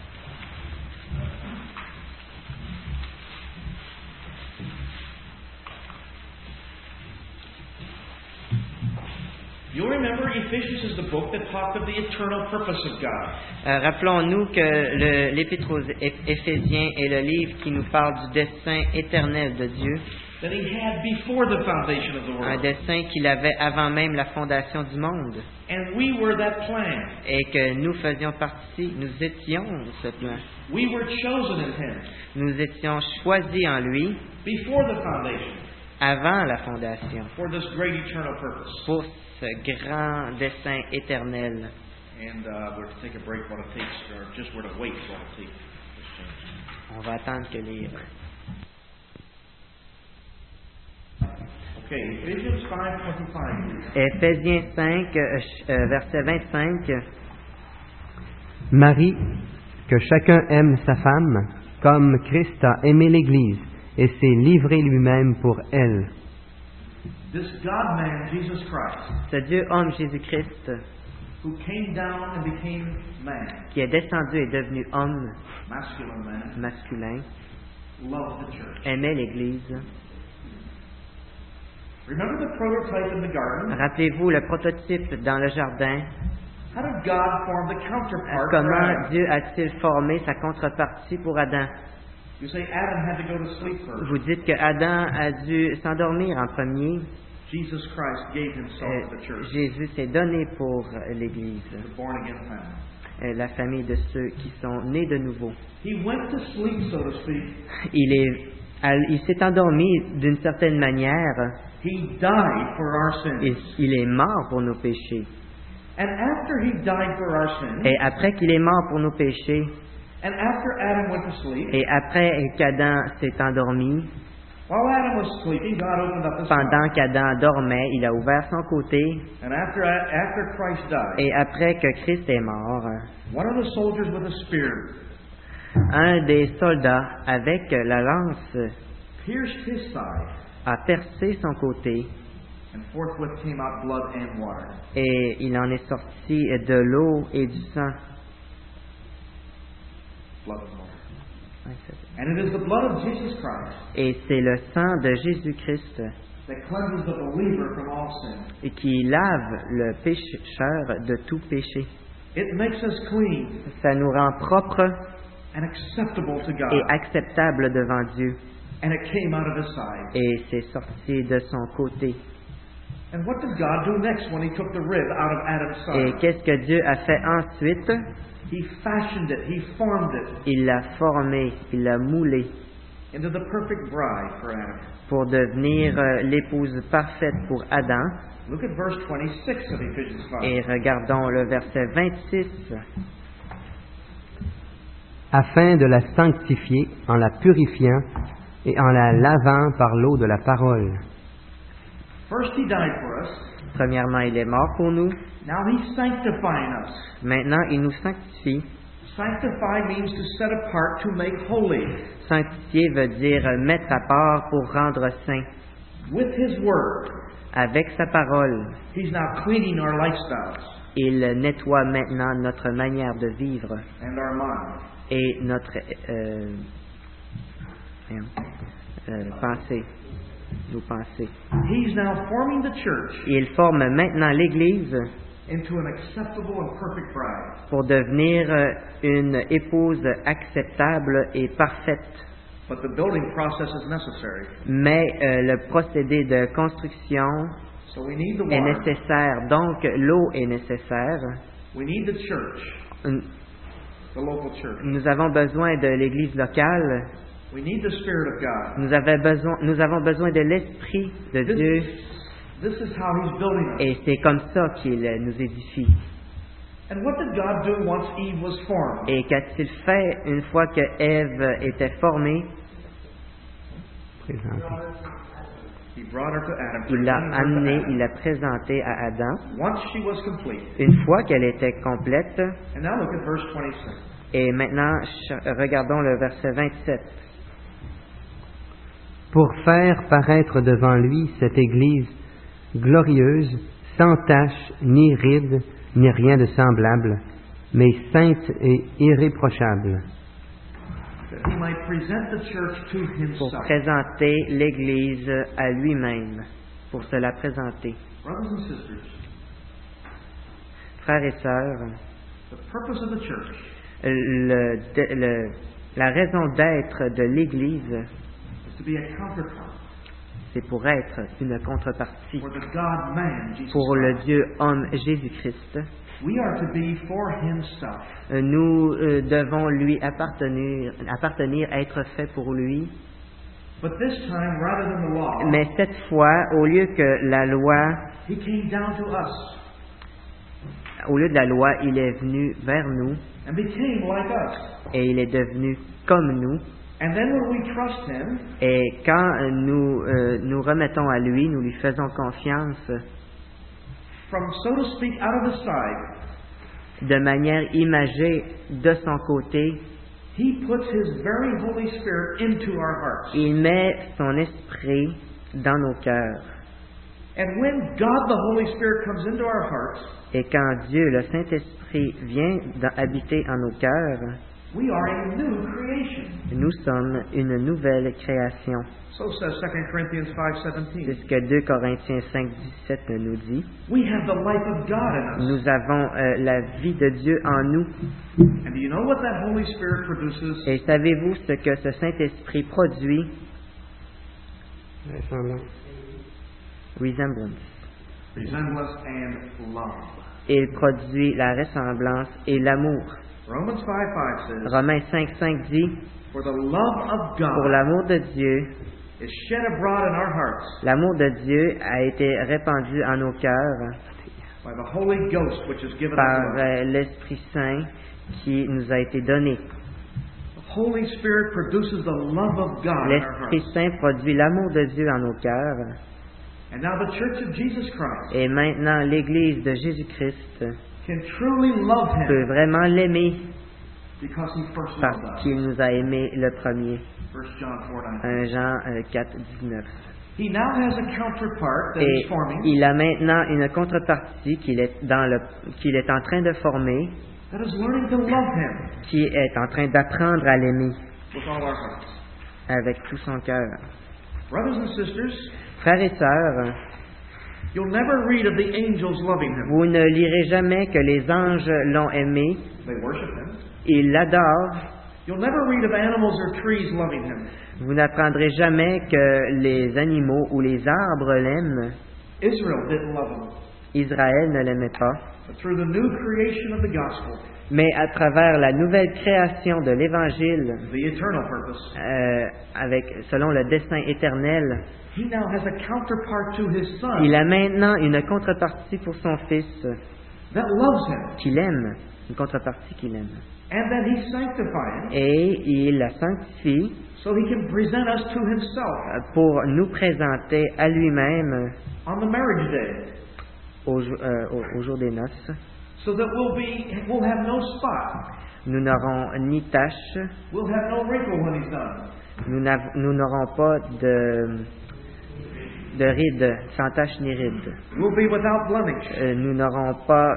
You'll remember Ephesians is the book that talked of the eternal purpose of God. Rappelons-nous que l'Épître aux Éphésiens est le livre qui nous parle du dessein éternel de Dieu, That he had before the foundation of the un world. dessein qu'il avait avant même la fondation du monde, And we were that plan. et que nous faisions partie, nous étions ce plan. We were chosen in him Nous étions choisis en lui before the foundation avant la fondation for this great eternal purpose. pour ce grand dessein éternel. And we're to take a break while it takes, or just we're to wait while it takes. On va attendre que les Okay, Ephesians 5:25. Éphésiens 5, verset 25. Marie, que chacun aime sa femme, comme Christ a aimé l'Église et s'est livré lui-même pour elle. This God-man, Jesus Christ, Ce Dieu homme Jésus-Christ, who came down and became man, qui est descendu et devenu homme masculine man, masculin, loved the church. aimait l'Église. Remember the prototype in the garden? Rappelez-vous le prototype dans le jardin. How did God form the counterpart for Comment Adam? Dieu a-t-il formé sa contrepartie pour Adam? You say Adam had to go to sleep first. Vous dites que Adam a dû s'endormir en premier. Jesus Christ gave himself to the church, Jésus s'est donné pour l'Église, the born again family. la famille de ceux qui sont nés de nouveau. He went to sleep, so to speak. Il s'est endormi d'une certaine manière. He died for our sins. Il est mort pour nos péchés. And after he died for our sins, Et après qu'il est mort pour nos péchés, and after Adam went to sleep, et après qu'Adam s'est endormi, while Adam was sleeping, God opened up his pendant mouth. qu'Adam dormait, il a ouvert son côté. And after Christ died, Et après que Christ est mort, one of the soldiers with a spear un des soldats avec la lance pierced his side, a percé son côté and forthwith came out blood and water. et il en est sorti de l'eau et du sang. Blood and water. And it is the blood of Jesus Christ Et c'est le sang de Jésus-Christ that cleanses the believer from all sin. et qui lave le pécheur de tout péché. It makes us clean Ça nous rend propres and acceptable to et God. acceptables devant Dieu. And it came out of his side. Et c'est sorti de son côté. And what did God do next when he took the rib out of Adam's Et side? qu'est-ce que Dieu a fait ensuite? He fashioned it, he formed it Il l'a formé, il l'a moulé into the perfect bride for Adam. pour devenir l'épouse parfaite pour Adam. Look at verse 26 of Ephesians 5. Et regardons le verset 26. Afin de la sanctifier en la purifiant et en la lavant par l'eau de la parole. First he died for us. Premièrement, il est mort pour nous. Now he's sanctifying us. Maintenant, il nous sanctifie. Sanctify means to set apart, to make holy. Sanctifier veut dire mettre à part pour rendre saint. With his word, Avec sa parole, he's now cleaning our lifestyles il nettoie maintenant notre manière de vivre and our mind. et notre pensée, nos pensées. He's now forming the church Il forme maintenant l'Église into an acceptable and perfect bride. pour devenir une épouse acceptable et parfaite. But the building process is necessary. Mais le procédé de construction So we need the est water. nécessaire, donc l'eau est nécessaire. We need the church, the local church. Nous avons besoin de l'Église locale. We need the Spirit of God. Nous avons besoin de l'Esprit de Dieu. This is how he's building us. Et c'est comme ça qu'il nous édifie. And what did God do once Eve was formed? Et qu'a-t-il fait une fois que Ève était formée? Présenté. He brought her to Adam. Il l'a presented her to amenée, Adam. il l'a présentée à Adam. Once she was complete. Une fois qu'elle était complète, And now look at verse 26. et maintenant regardons le verset 27. Pour faire paraître devant lui cette Église glorieuse, sans tache, ni ride, ni rien de semblable, mais sainte et irréprochable. That he might present the church to Pour himself. présenter l'Église à lui-même, pour se la présenter. Brothers and sisters, Frères et sœurs, the purpose of the church la raison d'être de l'Église, is to be a counterpart c'est pour être une contrepartie for the God-man, Jesus pour le Christ. Dieu homme Jésus-Christ. We are to be for himself. Nous devons lui appartenir, être fait pour lui. But this time, rather than the law, Mais cette fois, au lieu que la loi, he came down to us au lieu de la loi, il est venu vers nous and became like us. et il est devenu comme nous. And then when we trust Him, Et quand nous remettons à lui, nous lui faisons confiance from, so to speak, out of the side, de manière imagée de son côté, He puts His very Holy Spirit into our hearts. il met son esprit dans nos cœurs. And when God the Holy Spirit comes into our hearts, Et quand Dieu, le Saint-Esprit, vient habiter en nos cœurs, we are a new creation. nous sommes une nouvelle création. So says 2 Corinthians C'est 5:17. ce que 2 Corinthiens 5, 17 nous dit. We have the life of God in us. Nous avons la vie de Dieu en nous. And do you know what that Holy Spirit produces? Et savez-vous ce que ce Saint-Esprit produit? Resemblance. Resemblance and love. Il produit la ressemblance et l'amour. Romans 5:5 says, Romains 5, 5 dit, For the love of pour God l'amour de Dieu, is shed abroad in our hearts l'amour de Dieu a été répandu en nos cœurs by the Holy Ghost which is given par unto us. l'Esprit Saint qui nous a été donné. The Holy Spirit produces the love of God in our L'Esprit hearts. Saint produit l'amour de Dieu en nos cœurs. And now the Church of Jesus Christ Et maintenant, l'Église de Jésus-Christ can truly love peut Him vraiment l'aimer because He first loved parce us. qu'il nous a aimés le premier. 1 John 4:19. 1 Jean 4, 19. He now has a counterpart that Et He's forming il a maintenant une contrepartie qu'il est en train de former, that is learning to love Him qui est en train d'apprendre à l'aimer with all our hearts. avec tout son cœur. Brothers and sisters, Frères et sœurs, you'll never read of the angels loving Him. vous ne lirez jamais que les anges l'ont aimé, They worship Him. ils l'adorent. You'll never read of animals or trees loving Him. Vous n'apprendrez jamais que les animaux ou les arbres l'aiment. Israel didn't love Him. Israël ne l'aimait pas. But through the new creation of the gospel, Mais à travers la nouvelle création de l'Évangile, the eternal purpose, selon le dessein éternel, He now has a counterpart to His Son il a maintenant une contrepartie pour son Fils that loves Him. qu'il aime, une contrepartie qu'il aime. And then He's sanctifying Et il la sanctifie so He can present us to Himself pour nous présenter à lui-même on the marriage day, au jour des noces. so that we'll have no spot. Nous n'aurons ni tache, We'll have no wrinkle when He's done. nous n'aurons pas de rides, sans tache ni rides. We'll be without blemish. Nous n'aurons pas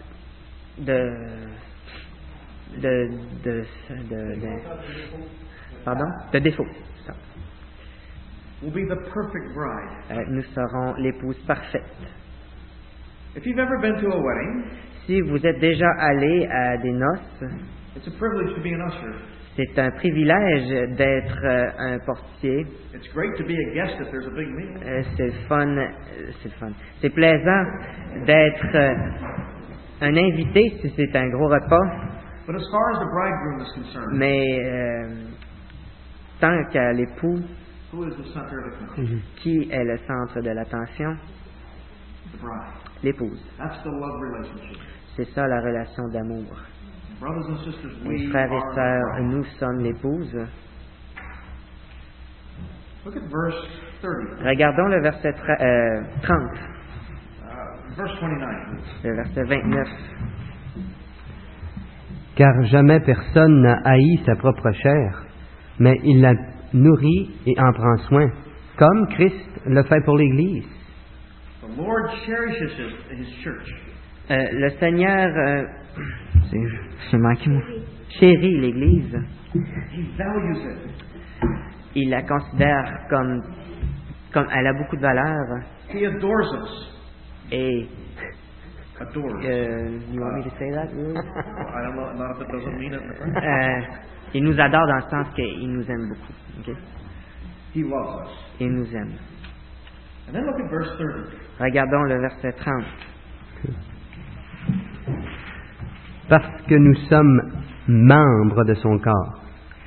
de défaut. Ça. We'll be the perfect bride. Nous serons l'épouse parfaite. If you've ever been to a wedding, Si vous êtes déjà allé à des noces, it's a privilege to be an usher. c'est un privilège d'être un portier. It's great to be a guest if there's a big meal. C'est fun. C'est plaisant d'être un invité si c'est un gros repas. But as far as the bridegroom is concerned, Mais tant qu'à l'époux, who is the center of attention? qui est le centre de l'attention? The bride. L'épouse. That's the love relationship. C'est ça la relation d'amour. Brothers and sisters, Mes we frères et are the sœurs, bride. nous sommes l'épouse. Look at verse 30. Regardons le verset 30, Verse 29. le verset 29. Car jamais personne n'a haï sa propre chair, mais il la nourrit et en prend soin, comme Christ le fait pour l'Église. The Lord cherishes His church. Le Seigneur j'ai manqué mon chérit l'Église. He values it. Il la considère comme elle a beaucoup de valeur. He adores us. Et Adores. you want me to say that? I don't know, not if it doesn't mean it. Il nous adore dans le sens qu'il nous aime beaucoup. Okay? He loves us. Il nous aime. And then look at verse 30. Regardons le verset 30. Parce que nous sommes membres de son corps.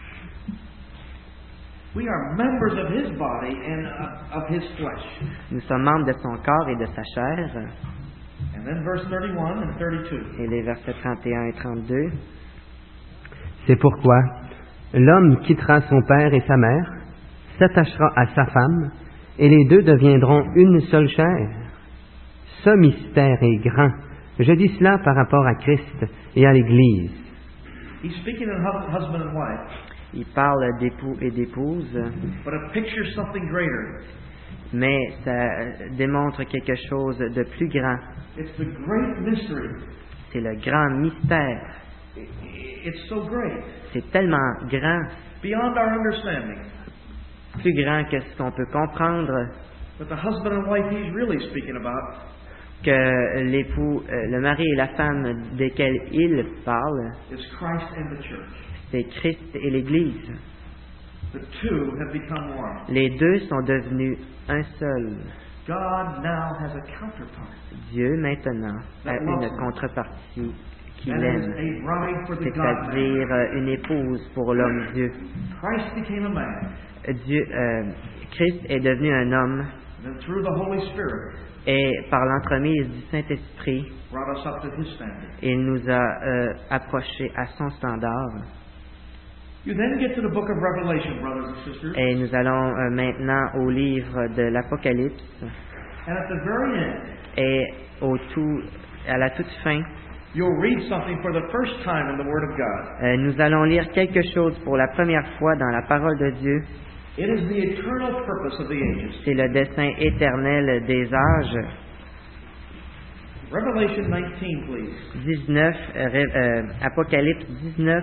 We are members of His body and of His flesh. Nous sommes membres de son corps et de sa chair. And then verse 31 and 32. Et les versets 31 et 32. C'est pourquoi, L'homme quittera son père et sa mère, s'attachera à sa femme, et les deux deviendront une seule chair. Ce mystère est grand. Je dis cela par rapport à Christ et à l'Église. He's speaking of husband and wife, Il parle d'époux et d'épouse, but it pictures something greater. mais ça démontre quelque chose de plus grand. It's the great mystery. C'est le grand mystère. It's so great, C'est tellement grand, beyond our understanding, plus grand que ce qu'on peut comprendre, that the husband and wife he's really speaking about que l'époux, le mari et la femme desquels il parle, is Christ and the church. c'est Christ et l'Église. The two have become one. Les deux sont devenus un seul. God now has a counterpart. Dieu maintenant a une contrepartie qui That is l'aime, a bride for the God man. c'est-à-dire une épouse pour l'homme Dieu. Christ became a man, Christ est devenu un homme and then through the Holy Spirit et par l'entremise du Saint-Esprit, brought us up to His standard. il nous a approchés à son standard. You then get to the book of Revelation, brothers and sisters, Et nous allons maintenant au livre de l'Apocalypse and at the very end, et à la toute fin, you'll read something for the first time in the Word of God. nous allons lire quelque chose pour la première fois dans la parole de Dieu. It is the eternal purpose of the ages. C'est le dessein éternel des âges. Revelation 19, please. 19, Apocalypse 19.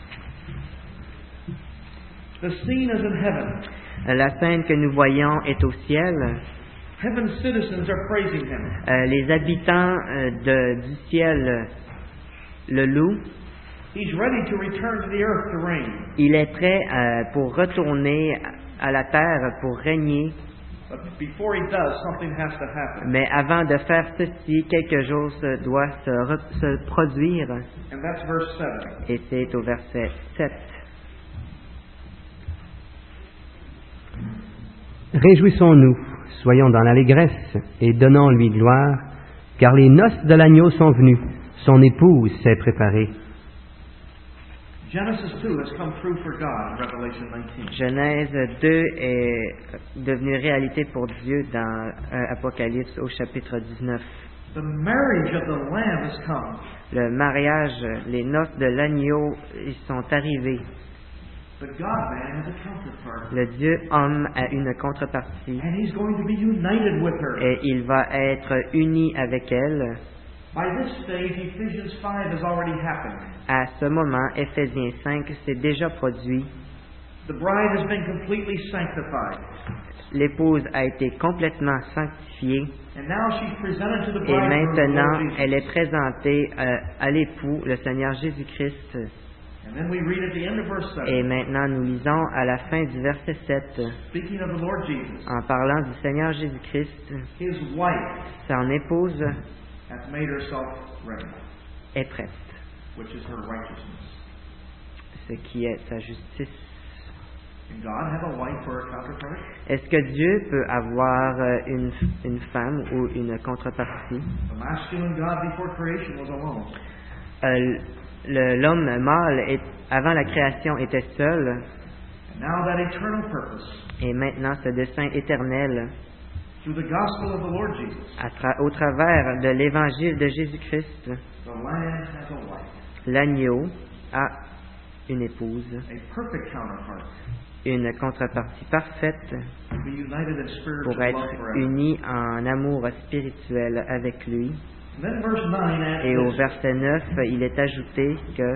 The scene is in heaven. La scène que nous voyons est au ciel. Heaven's citizens are praising Him. Les habitants du ciel le louent. He's ready to return to the earth to reign. Il est prêt pour retourner à la terre pour régner. But before He does, something has to happen. Mais avant de faire ceci, quelque chose doit se produire. And that's verse 7. Et c'est au verset 7. Réjouissons-nous, soyons dans l'allégresse et donnons-lui gloire, car les noces de l'agneau sont venues, son épouse s'est préparée. Genesis 2 has come true for God in Revelation 19. Genèse 2 est devenue réalité pour Dieu dans Apocalypse au chapitre 19. The marriage of the Lamb has come. Le mariage, les noces de l'agneau, ils sont arrivés. The God-man has a counterpart. Le Dieu homme a une contrepartie And He's going to be united with her. et il va être uni avec elle. By this stage, Ephesians 5 has already happened. À ce moment, Éphésiens 5 s'est déjà produit. The bride has been completely sanctified. L'épouse a été complètement sanctifiée And now she's presented to the et bridegroom, the maintenant Lord Jesus. elle est présentée à l'époux, le Seigneur Jésus-Christ. And then we read at the end of verse 7, Et maintenant nous lisons à la fin du verset 7, speaking of the Lord Jesus, en parlant du Seigneur Jésus-Christ, His wife son épouse hath made herself ready, est prête, which is her righteousness. ce qui est sa justice. Can God have a wife or a counterpart? Est-ce que Dieu peut avoir une femme ou une contrepartie? The masculine God before creation was alone. L'homme mâle, avant la création, était seul, And now that eternal purpose, et maintenant ce dessein éternel, through the gospel of the Lord Jesus, au travers de l'évangile de Jésus-Christ, the Lamb has a wife, l'agneau a une épouse, a perfect counterpart, une contrepartie parfaite to be united in spiritual pour love être forever. unie en amour spirituel avec lui. And then verse 9 adds Et au this, verset 9, il est ajouté que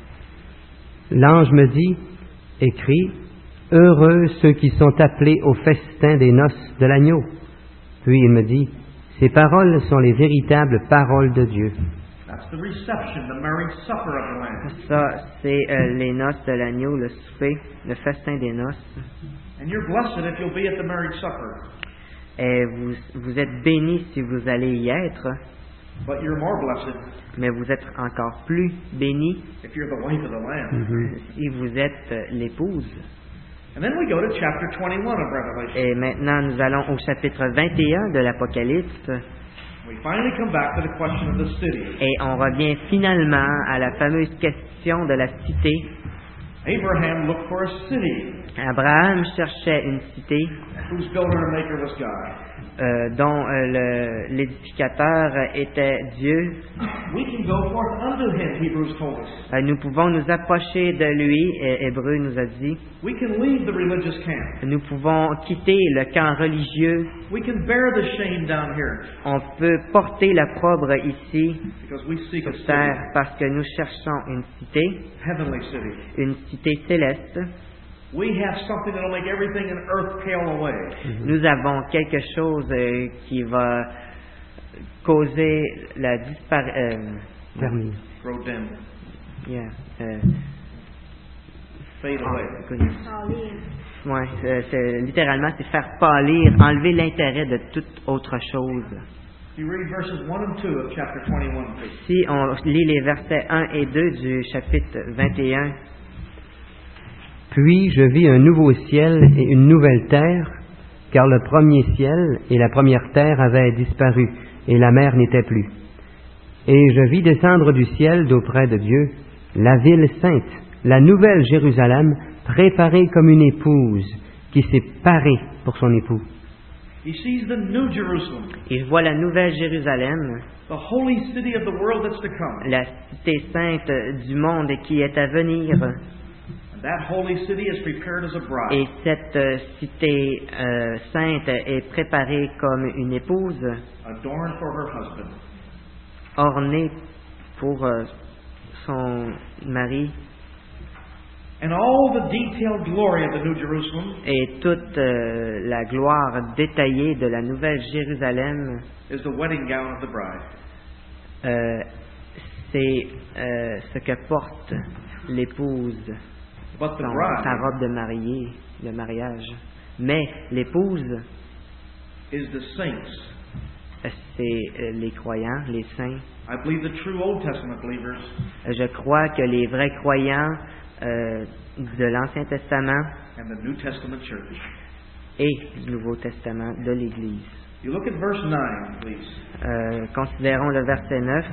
L'ange me dit, écrit, heureux ceux qui sont appelés au festin des noces de l'agneau. Puis il me dit, ces paroles sont les véritables paroles de Dieu. that's the reception, the marriage supper of the Lamb. ça, c'est les noces de l'agneau, le souper, le festin des noces. And you're blessed if you'll be at the marriage supper, Et vous êtes bénis si vous allez y être, but you're more blessed mais vous êtes encore plus bénis if you're the wife of the Lamb. si vous êtes l'épouse. And then we go to chapter 21 of Revelation. Et maintenant, nous allons au chapitre 21 de l'Apocalypse We finally come back to the question of the city. et on revient finalement à la fameuse question de la cité. Abraham looked for a city Abraham cherchait une cité whose builder and maker was God. dont l'édificateur était Dieu. We can go forth unto him, Hebrews told us. Nous pouvons nous approcher de lui, Hébreu nous a dit. We can leave the religious camp. Nous pouvons quitter le camp religieux. We can bear the shame down here On peut porter l'opprobre ici because we seek a sur city, terre parce que nous cherchons une cité, heavenly city. une cité céleste. We have something that will make everything in earth pale away. Nous avons quelque chose qui va causer la disparition. Termine. Grow dim, fade away. Ouais, littéralement, c'est faire pâlir, enlever l'intérêt de toute autre chose. If you read verses 1 and 2 of chapter 21, please. Si on lit les versets 1 et 2 du chapitre 21, Puis je vis un nouveau ciel et une nouvelle terre, car le premier ciel et la première terre avaient disparu, et la mer n'était plus. Et je vis descendre du ciel d'auprès de Dieu la ville sainte, la nouvelle Jérusalem, préparée comme une épouse qui s'est parée pour son époux. He sees the new Jerusalem, il voit la nouvelle Jérusalem, the holy city of the world that's to come. la cité sainte du monde qui est à venir. And that holy city is prepared as a bride. Et cette cité sainte est préparée comme une épouse, Adorned for her husband. ornée pour son mari. And all the detailed glory of the New Jerusalem Et toute la gloire détaillée de la nouvelle Jérusalem, is the wedding gown of the bride. c'est ce que porte l'épouse, But the sa bride robe de mariée, le mariage. Mais l'épouse, is the saints. c'est les croyants, les saints. I believe the true Old Testament believers Je crois que les vrais croyants de l'Ancien Testament and the New Testament church. et du Nouveau Testament de l'Église. You look at verse 9, please. Considérons le verset 9.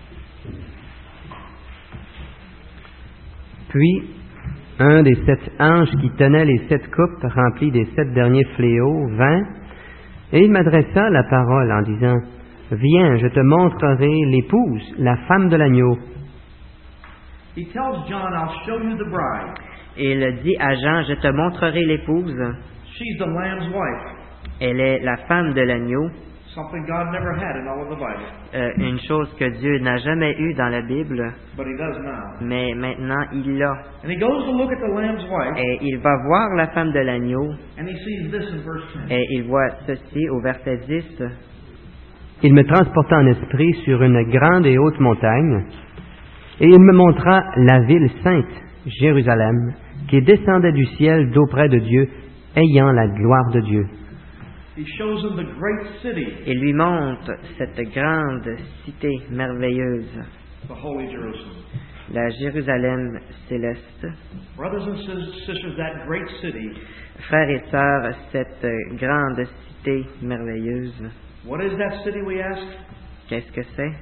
Puis, un des 7 anges qui tenait les 7 coupes remplies des 7 derniers fléaux vint, et il m'adressa la parole en disant, « Viens, je te montrerai l'épouse, la femme de l'agneau. » He tells John, I'll show you the bride. Il dit à Jean, je te montrerai l'épouse. She's the Lamb's wife. Elle est la femme de l'agneau, Something God never had in all of the Bible. une chose que Dieu n'a jamais eue dans la Bible, But he does now. mais maintenant il l'a. And he goes to look at the Lamb's wife, Et il va voir la femme de l'agneau, and he sees this in verse 10. et il voit ceci au verset 10. Il me transporta en esprit sur une grande et haute montagne, et il me montra la ville sainte, Jérusalem, qui descendait du ciel d'auprès de Dieu, ayant la gloire de Dieu. He shows him the great city, Il lui montre cette grande cité merveilleuse, the Holy Jerusalem. la Jérusalem céleste. Brothers and sisters, that great city, Frères et sœurs, cette grande cité merveilleuse, what is that city, we ask? qu'est-ce que c'est?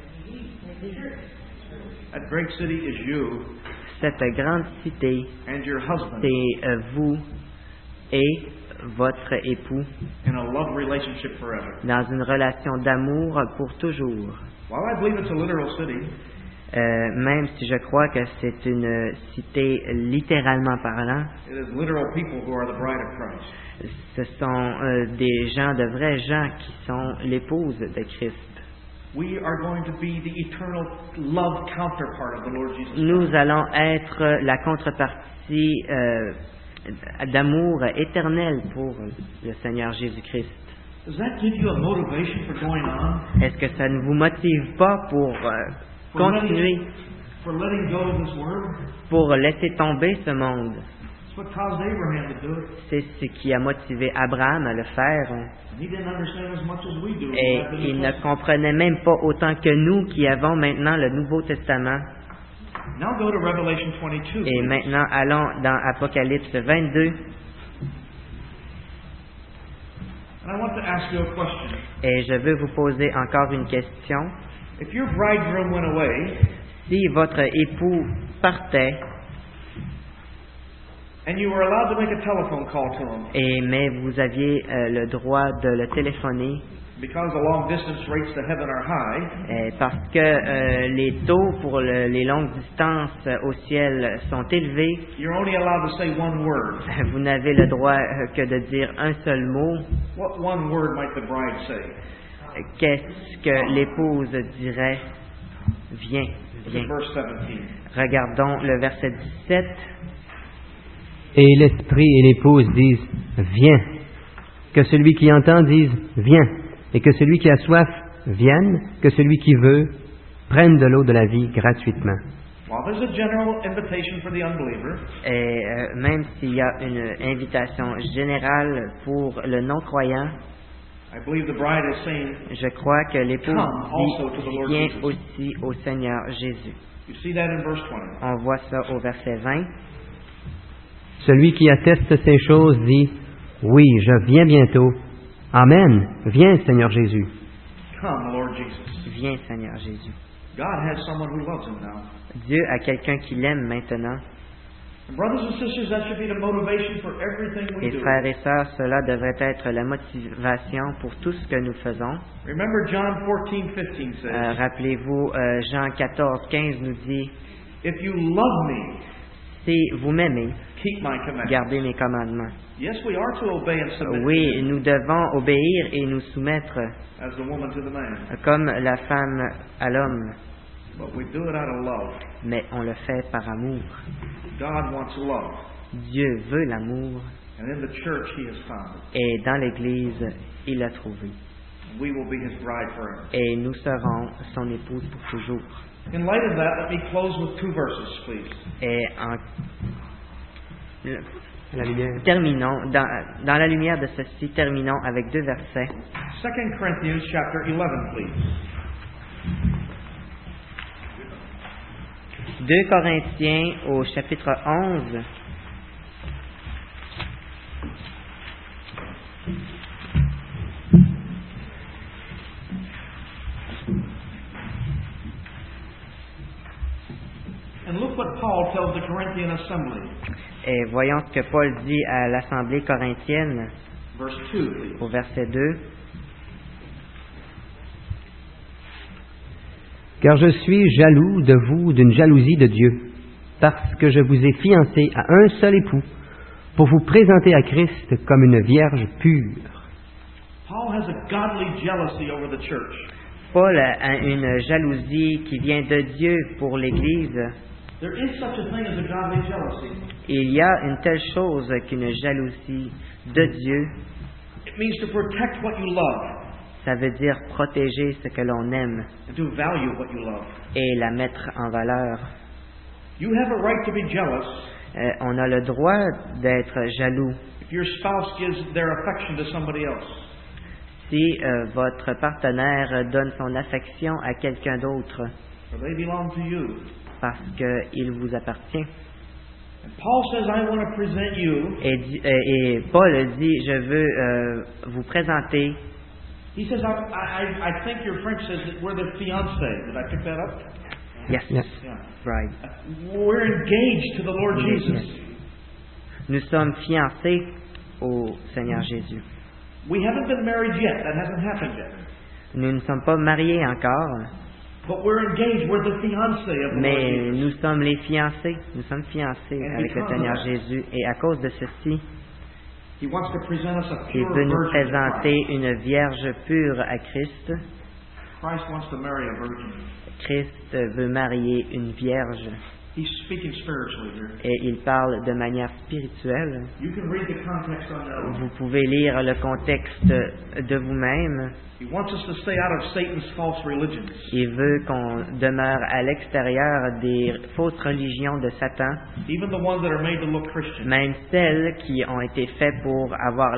That great city is you Cette grande cité, and your husband c'est vous et votre époux in a love relationship forever. dans une relation d'amour pour toujours. While I believe it's a literal city, Même si je crois que c'est une cité littéralement parlant, it is literal people who are the bride of Christ. ce sont des gens, de vrais gens qui sont l'épouse de Christ. We are going to be the eternal love counterpart of the Lord Jesus Christ. Nous allons être la contrepartie d'amour éternel pour le Seigneur Jésus-Christ. Does that give you a motivation for going on? Est-ce que ça ne vous motive pas pour continuer, For letting go of this world? pour laisser tomber ce monde? It's what caused Abraham to do it. C'est ce qui a motivé Abraham à le faire. And he didn't understand as much as we do. Et il ne comprenait même pas autant que nous qui avons maintenant le Nouveau Testament. Now go to Revelation 22. Et maintenant, allons dans Apocalypse 22. And I want to ask you a question. Et je veux vous poser encore une question. If your bridegroom went away, Si votre époux partait, And you were allowed to make a telephone call to him. mais vous aviez le droit de le téléphoner Because the long distance rates to heaven are high, parce que les taux pour les longues distances au ciel sont élevés. you're only allowed to say one word. Vous n'avez le droit que de dire un seul mot. What one word might the bride say? Qu'est-ce que l'épouse dirait? Viens, Look at viens. verse 17. Regardons le verset 17. Et l'esprit et l'épouse disent viens. Que celui qui entend dise viens. Et que celui qui a soif vienne. Que celui qui veut prenne de l'eau de la vie gratuitement. While there's a general invitation for the unbeliever, Et même s'il y a une invitation générale pour le non-croyant, I believe the bride is saying, je crois que l'épouse Come also to the dit Lord viens Jesus. aussi au Seigneur Jésus. you see that in verse 20. On voit ça au verset 20. Celui qui atteste ces choses dit oui, je viens bientôt. Amen. Viens, Seigneur Jésus. Come, Lord Jesus. Viens, Seigneur Jésus. God has someone who loves him now. Dieu a quelqu'un qui l'aime maintenant. And brothers and sisters, that should be the motivation for everything we Et do. frères et sœurs, cela devrait être la motivation pour tout ce que nous faisons. Remember John 14:15 says, Rappelez-vous, Jean 14, 15 nous dit, If you love me, si vous m'aimez, keep my commandments. gardez mes commandements. Yes, we are to obey and submit Oui, nous devons obéir et nous soumettre as the woman to the man. comme la femme à l'homme, But we do it out of love. mais on le fait par amour. God wants love. Dieu veut l'amour And in the church he has found it. et dans l'Église, il l'a trouvé. And we will be his bride forever. Et nous serons son épouse pour toujours. In light of that, let me close with 2 verses, please. Et en La lumière. terminons, dans la lumière de ceci, terminons avec 2 versets. 2 Corinthians chapter 11, please. 2 Corinthiens au chapitre 11. And look what Paul tells the Corinthian assembly. Et voyons ce que Paul dit à l'Assemblée corinthienne Verse 2, please. au verset 2. Car je suis jaloux de vous d'une jalousie de Dieu, parce que je vous ai fiancé à un seul époux, pour vous présenter à Christ comme une vierge pure. Paul has a godly jealousy over the church. Paul a une jalousie qui vient de Dieu pour l'Église. There is such a thing as a godly jealousy. Il y a une telle chose qu'une jalousie de Dieu. It means to protect what you love Ça veut dire protéger ce que l'on aime and to value what you love. et la mettre en valeur. You have a right to be jealous On a le droit d'être jaloux if your spouse gives their affection to somebody else. si votre partenaire donne son affection à quelqu'un d'autre For they belong to you. parce qu'il vous appartient. And Paul says, I want to present you. Et Paul dit, je veux vous présenter. He says, I think your French says that we're the fiancé. Did I pick that up? Yes, Yes. Yeah. right. We're engaged to the Lord Yes. Jesus. Nous sommes fiancés au Seigneur Jésus. We haven't been married yet. That hasn't happened yet. Nous ne sommes pas mariés encore, But we're engaged. We're the fiancé of the Lord mais Jesus. nous sommes les fiancés. Nous sommes fiancés avec le Seigneur Jésus. Et à cause de ceci, He wants to present us a il pure veut nous virgin to présenter Christ. une vierge pure à Christ. Christ wants to marry a virgin. Christ veut marier une vierge. He's speaking spiritually here. Et il parle de manière spirituelle. You can read the context on your own. Vous pouvez lire le contexte de vous-même. He wants us to stay out of Satan's false religions. Il veut qu'on demeure à l'extérieur des fausses religions de Satan, Even the ones that are made to look Christian. même celles qui ont été faites pour avoir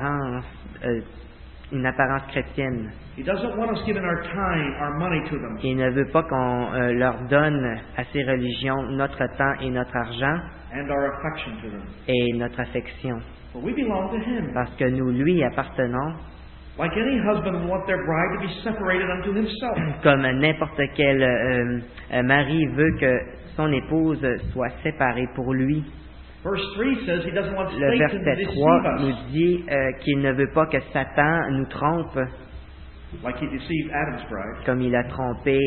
une apparence chrétienne. He doesn't want us giving our time, our money to them. Il ne veut pas qu'on leur donne à ces religions notre temps et notre argent And our affection to them. et notre affection, For we belong to Him. parce que nous lui appartenons, Like any husband would want their bride to be separated unto himself. comme n'importe quel mari veut que son épouse soit séparée pour lui. Verse 3 says he doesn't want Le Satan to verset deceive 3 nous us dit qu'il ne veut pas que Satan nous trompe like he deceived Adam's bride. comme il a trompé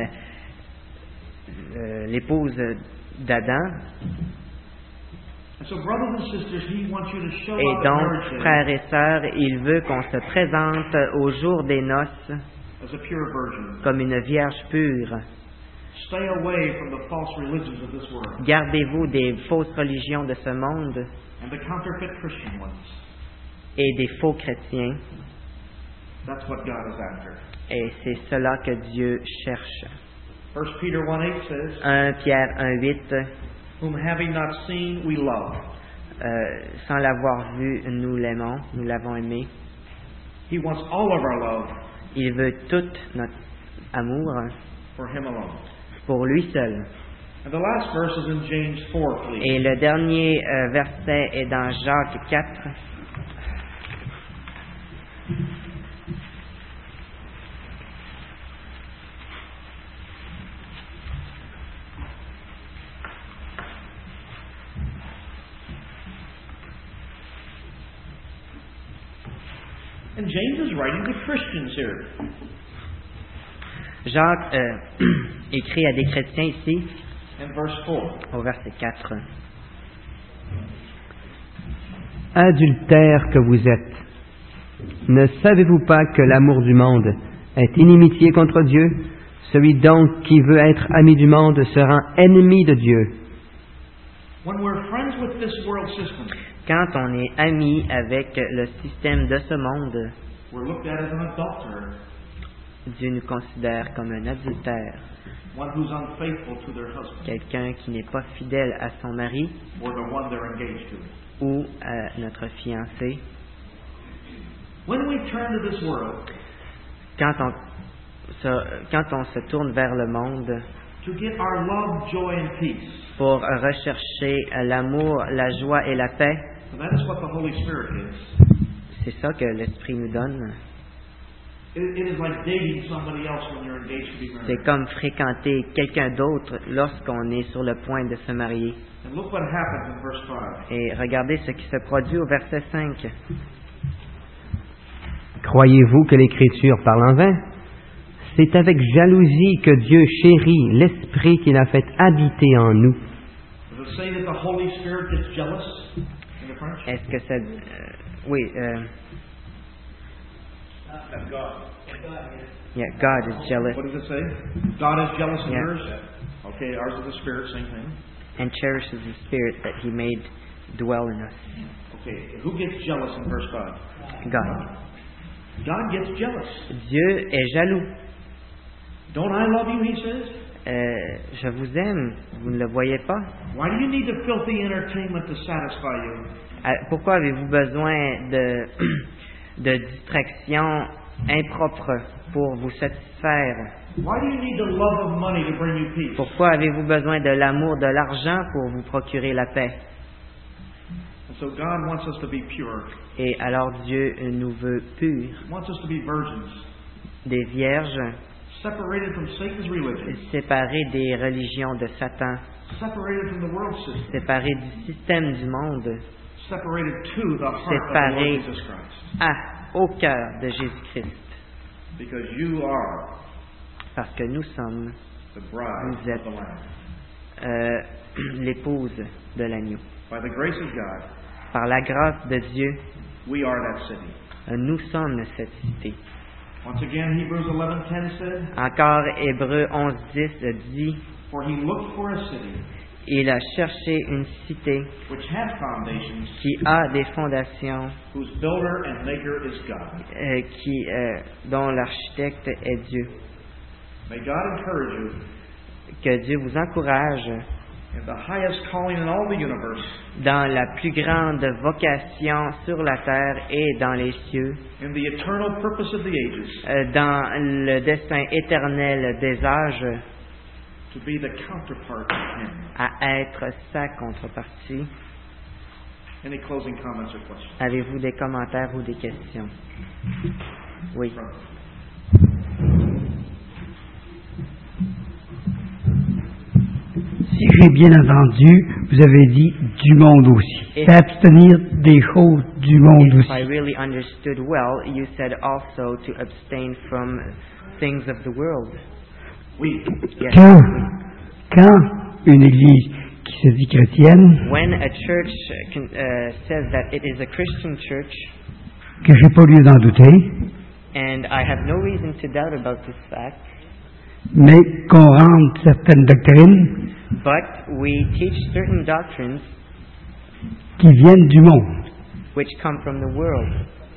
l'épouse d'Adam. And so, brothers and sisters, he wants you to show Et up at donc, marriage day frères et sœurs, il veut qu'on se présente au jour des noces as a pure virgin. comme une vierge pure. Stay away from the false religions of this world Gardez-vous des fausses religions de ce monde and the counterfeit Christian ones. et des faux chrétiens. That's what God is after. Et c'est cela que Dieu cherche. 1 Peter 1:8 says, 1 Pierre 1,8 whom having not seen, we love. Sans l'avoir vu, nous l'aimons, nous l'avons aimé. He wants all of our love Il veut tout notre amour for him alone. pour lui seul. And the last verse is in James 4, please. Et le dernier verset est dans Jacques 4. And James is writing to Christians here. Jacques écrit à des chrétiens ici, In verse 4. au verset 4. Adultères que vous êtes, ne savez-vous pas que l'amour du monde est inimitié contre Dieu? Celui donc qui veut être ami du monde se rend ennemi de Dieu. When we're friends with this world system, Quand on est ami avec le système de ce monde, we're looked at as an adulterer, Dieu nous considère comme un adultère, one who's unfaithful to their husband, quelqu'un qui n'est pas fidèle à son mari or the one they're engaged to. ou à notre fiancé. When we turn to this world Quand on se tourne vers le monde to get our love, joy, and peace, pour rechercher l'amour, la joie et la paix, and that is what the Holy Spirit is. c'est ça que l'Esprit nous donne. It is like dating somebody else when you're engaged to be married. C'est comme fréquenter quelqu'un d'autre lorsqu'on est sur le point de se marier. And look what happens in verse 5. Et regardez ce qui se produit au verset 5. Croyez-vous que l'Écriture parle en vain? C'est avec jalousie que Dieu chérit l'Esprit qu'il a fait habiter en nous. Does it say that the Holy Spirit gets jealous in the French? Est-ce que ça... oui. Yeah, God is jealous What does it say? God is jealous in Yeah. yours? Okay, ours is the Spirit, same thing. and cherishes the Spirit that He made dwell in us. Okay, who gets jealous in verse 5? God. God gets jealous. Dieu est jaloux. Don't I love you, he says? Je vous aime, vous ne le voyez pas? Why do you need the filthy entertainment to satisfy you? Pourquoi avez-vous besoin de distractions impropres pour vous satisfaire? Why do you need the love of money to bring you peace? Pourquoi avez-vous besoin de l'amour de l'argent pour vous procurer la paix? And so God wants us to be pure. Et alors Dieu nous veut purs, He wants us to be virgins, des vierges, separated from Satan's religion, séparés des religions de Satan, separated from the world system, séparés du système du monde, separated to the heart of the séparés Lord Jesus Christ. au cœur de Jésus-Christ. Because you are Parce que nous sommes the bride Vous êtes of the Lamb. l'épouse de l'agneau. By the grace of God, Par la grâce de Dieu, we are that city. nous sommes cette cité. Once again, Hebrews 11:10 said, Encore Hébreux 11:10 dit, For he looked for a city il a cherché une cité which had foundations, qui a des fondations, whose builder and maker is God. dont l'architecte est Dieu. May God encourage you Que Dieu vous encourage in the highest calling in all the universe, dans la plus grande vocation sur la terre et dans les cieux, in the eternal purpose of the ages, dans le dessein éternel des âges, to be the counterpart of him. à être sa contrepartie. Any closing comments or questions? Avez-vous des commentaires ou des questions? Oui. Si j'ai bien entendu, vous avez dit du monde aussi. C'est abstenir des choses du monde If I aussi. really understood well, you said also to abstain from things of the world. Oui. Yes. Quand une église qui se dit chrétienne, When a church says that it is a Christian church, que j'ai pas lieu d'en douter, and I have no reason to doubt about this fact, mais qu'on rentre certaines doctrines but we teach certain doctrines qui viennent du monde. which come from the world.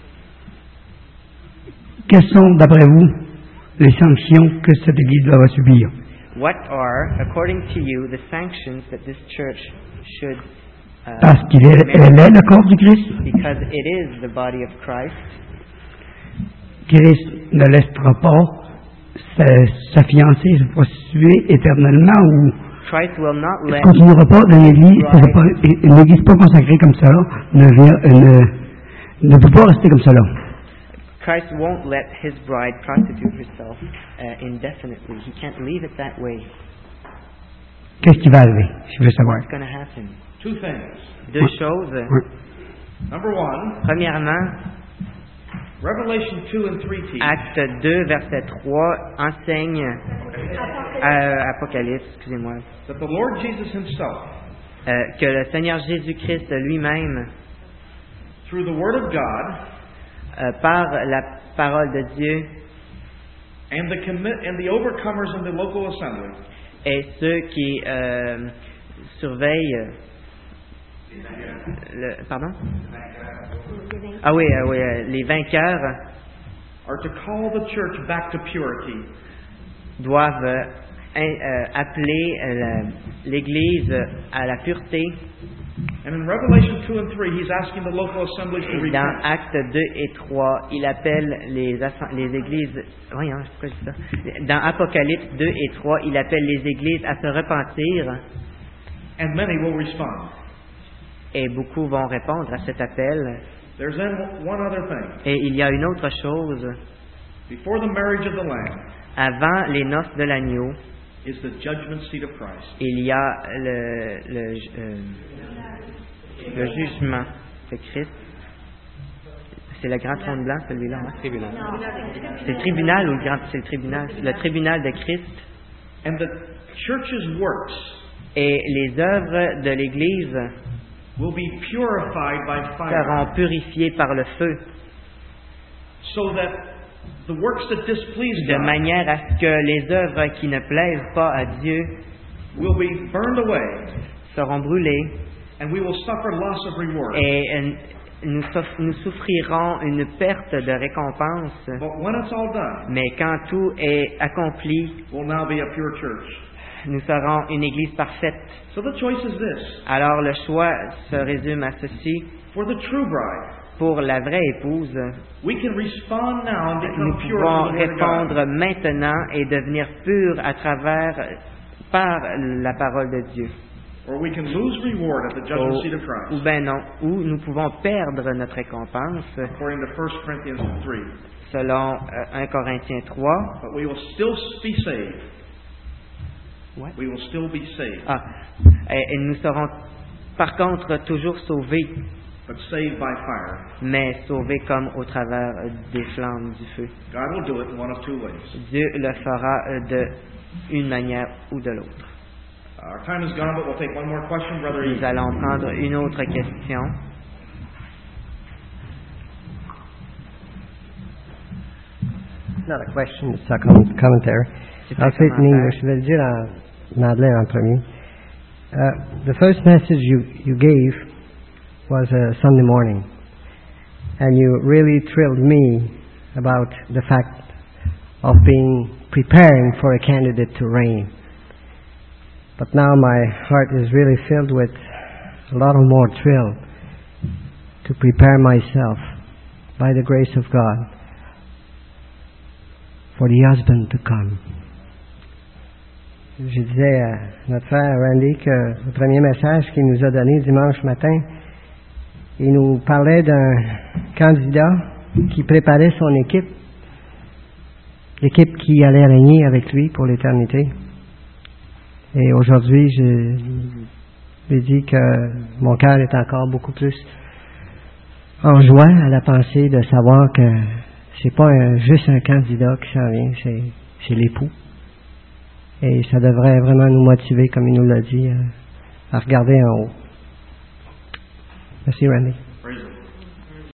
Quelles sont, d'après vous, les sanctions que cette église doit subir? What are, according to you, the sanctions that this church should Parce qu'elle est le corps du Christ. because it is the body of Christ. Christ ne laissera pas sa fiancée se prostituer éternellement ou Christ will not ne let continuera pas dans l'église. Une église pas consacrée comme ça ne peut pas rester comme ça. Christ won't let his bride prostitute herself indefinitely. He can't leave it that way. Qu'est-ce qui va arriver? Je veux savoir. What's going to happen? Two things. Deux choses. Oui. Number one, Premièrement, Revelation 2 and 3 teach Acte 2, verset 3 enseigne Apocalypse, excusez-moi, that the Lord Jesus himself, que le Seigneur Jésus-Christ lui-même, through the Word of God par la parole de Dieu, and the overcomers in the local assembly, et ceux qui surveillent pardon? Ah oui, les vainqueurs are to call the church back to purity. doivent appeler l'Église à la pureté. And in Revelation 2 and 3, he's asking the local assemblies to Et dans repent. Actes 2 et 3, il appelle les églises. Voyons, pourquoi je dis ça? Dans Apocalypse 2 et 3, il appelle les églises à se repentir. And many will respond. Et beaucoup vont répondre à cet appel. There's then one other thing. Et il y a une autre chose. Before the marriage of the Lamb Avant les noces de l'agneau, is the judgment seat of Christ. il y a le jugement de Christ. C'est le grand trône blanc, celui-là. Hein? C'est le tribunal ou c'est le tribunal? C'est le tribunal de Christ. And the church's works Et les œuvres de l'Église will be purified by fire, seront purifiées par le feu, so that the works that displease de God manière à ce que les œuvres qui ne plaisent pas à Dieu will be burned away, seront brûlées and we will suffer loss of reward. et nous souffrirons une perte de récompense. But when it's all done, Mais quand tout est accompli, we'll now be a pure church. nous serons une Église parfaite. So the choice is this. Alors le choix se résume à ceci. For the true bride, Pour la vraie épouse, we can respond now and nous become pure pouvons in the Word of God. répondre maintenant et devenir purs à travers par la parole de Dieu. Or we can lose reward at the judgment seat of Ou Christ, bien non, ou nous pouvons perdre notre récompense, according to 1 Corinthians 3. selon 1 Corinthiens 3. But we will still be saved. What? We will still be saved, Et nous serons par contre toujours sauvés, but saved by fire. mais sauvés comme au travers des flammes du feu. God will do it in one of two ways. Dieu le fera de une manière ou de l'autre. Our time is gone, but we'll take one more question, Brother Nous Ian. allons prendre une autre question. It's not a question, it's a commentary. C'est un I'll say it in commentaire. English. Je vais le dire en anglais en premier. The first message you gave was Sunday morning, and you really thrilled me about the fact of preparing for a candidate to reign. But now my heart is really filled with a lot of more thrill to prepare myself by the grace of God for the husband to come. Je disais à notre frère Randy que le premier message qu'il nous a donné dimanche matin, il nous parlait d'un candidat qui préparait son équipe, l'équipe qui allait régner avec lui pour l'éternité. Et aujourd'hui, Je lui dis que mon cœur est encore beaucoup plus en joie à la pensée de savoir que c'est pas juste un candidat qui s'en vient, c'est l'époux. Et ça devrait vraiment nous motiver, comme il nous l'a dit, à regarder en haut. Merci, Randy.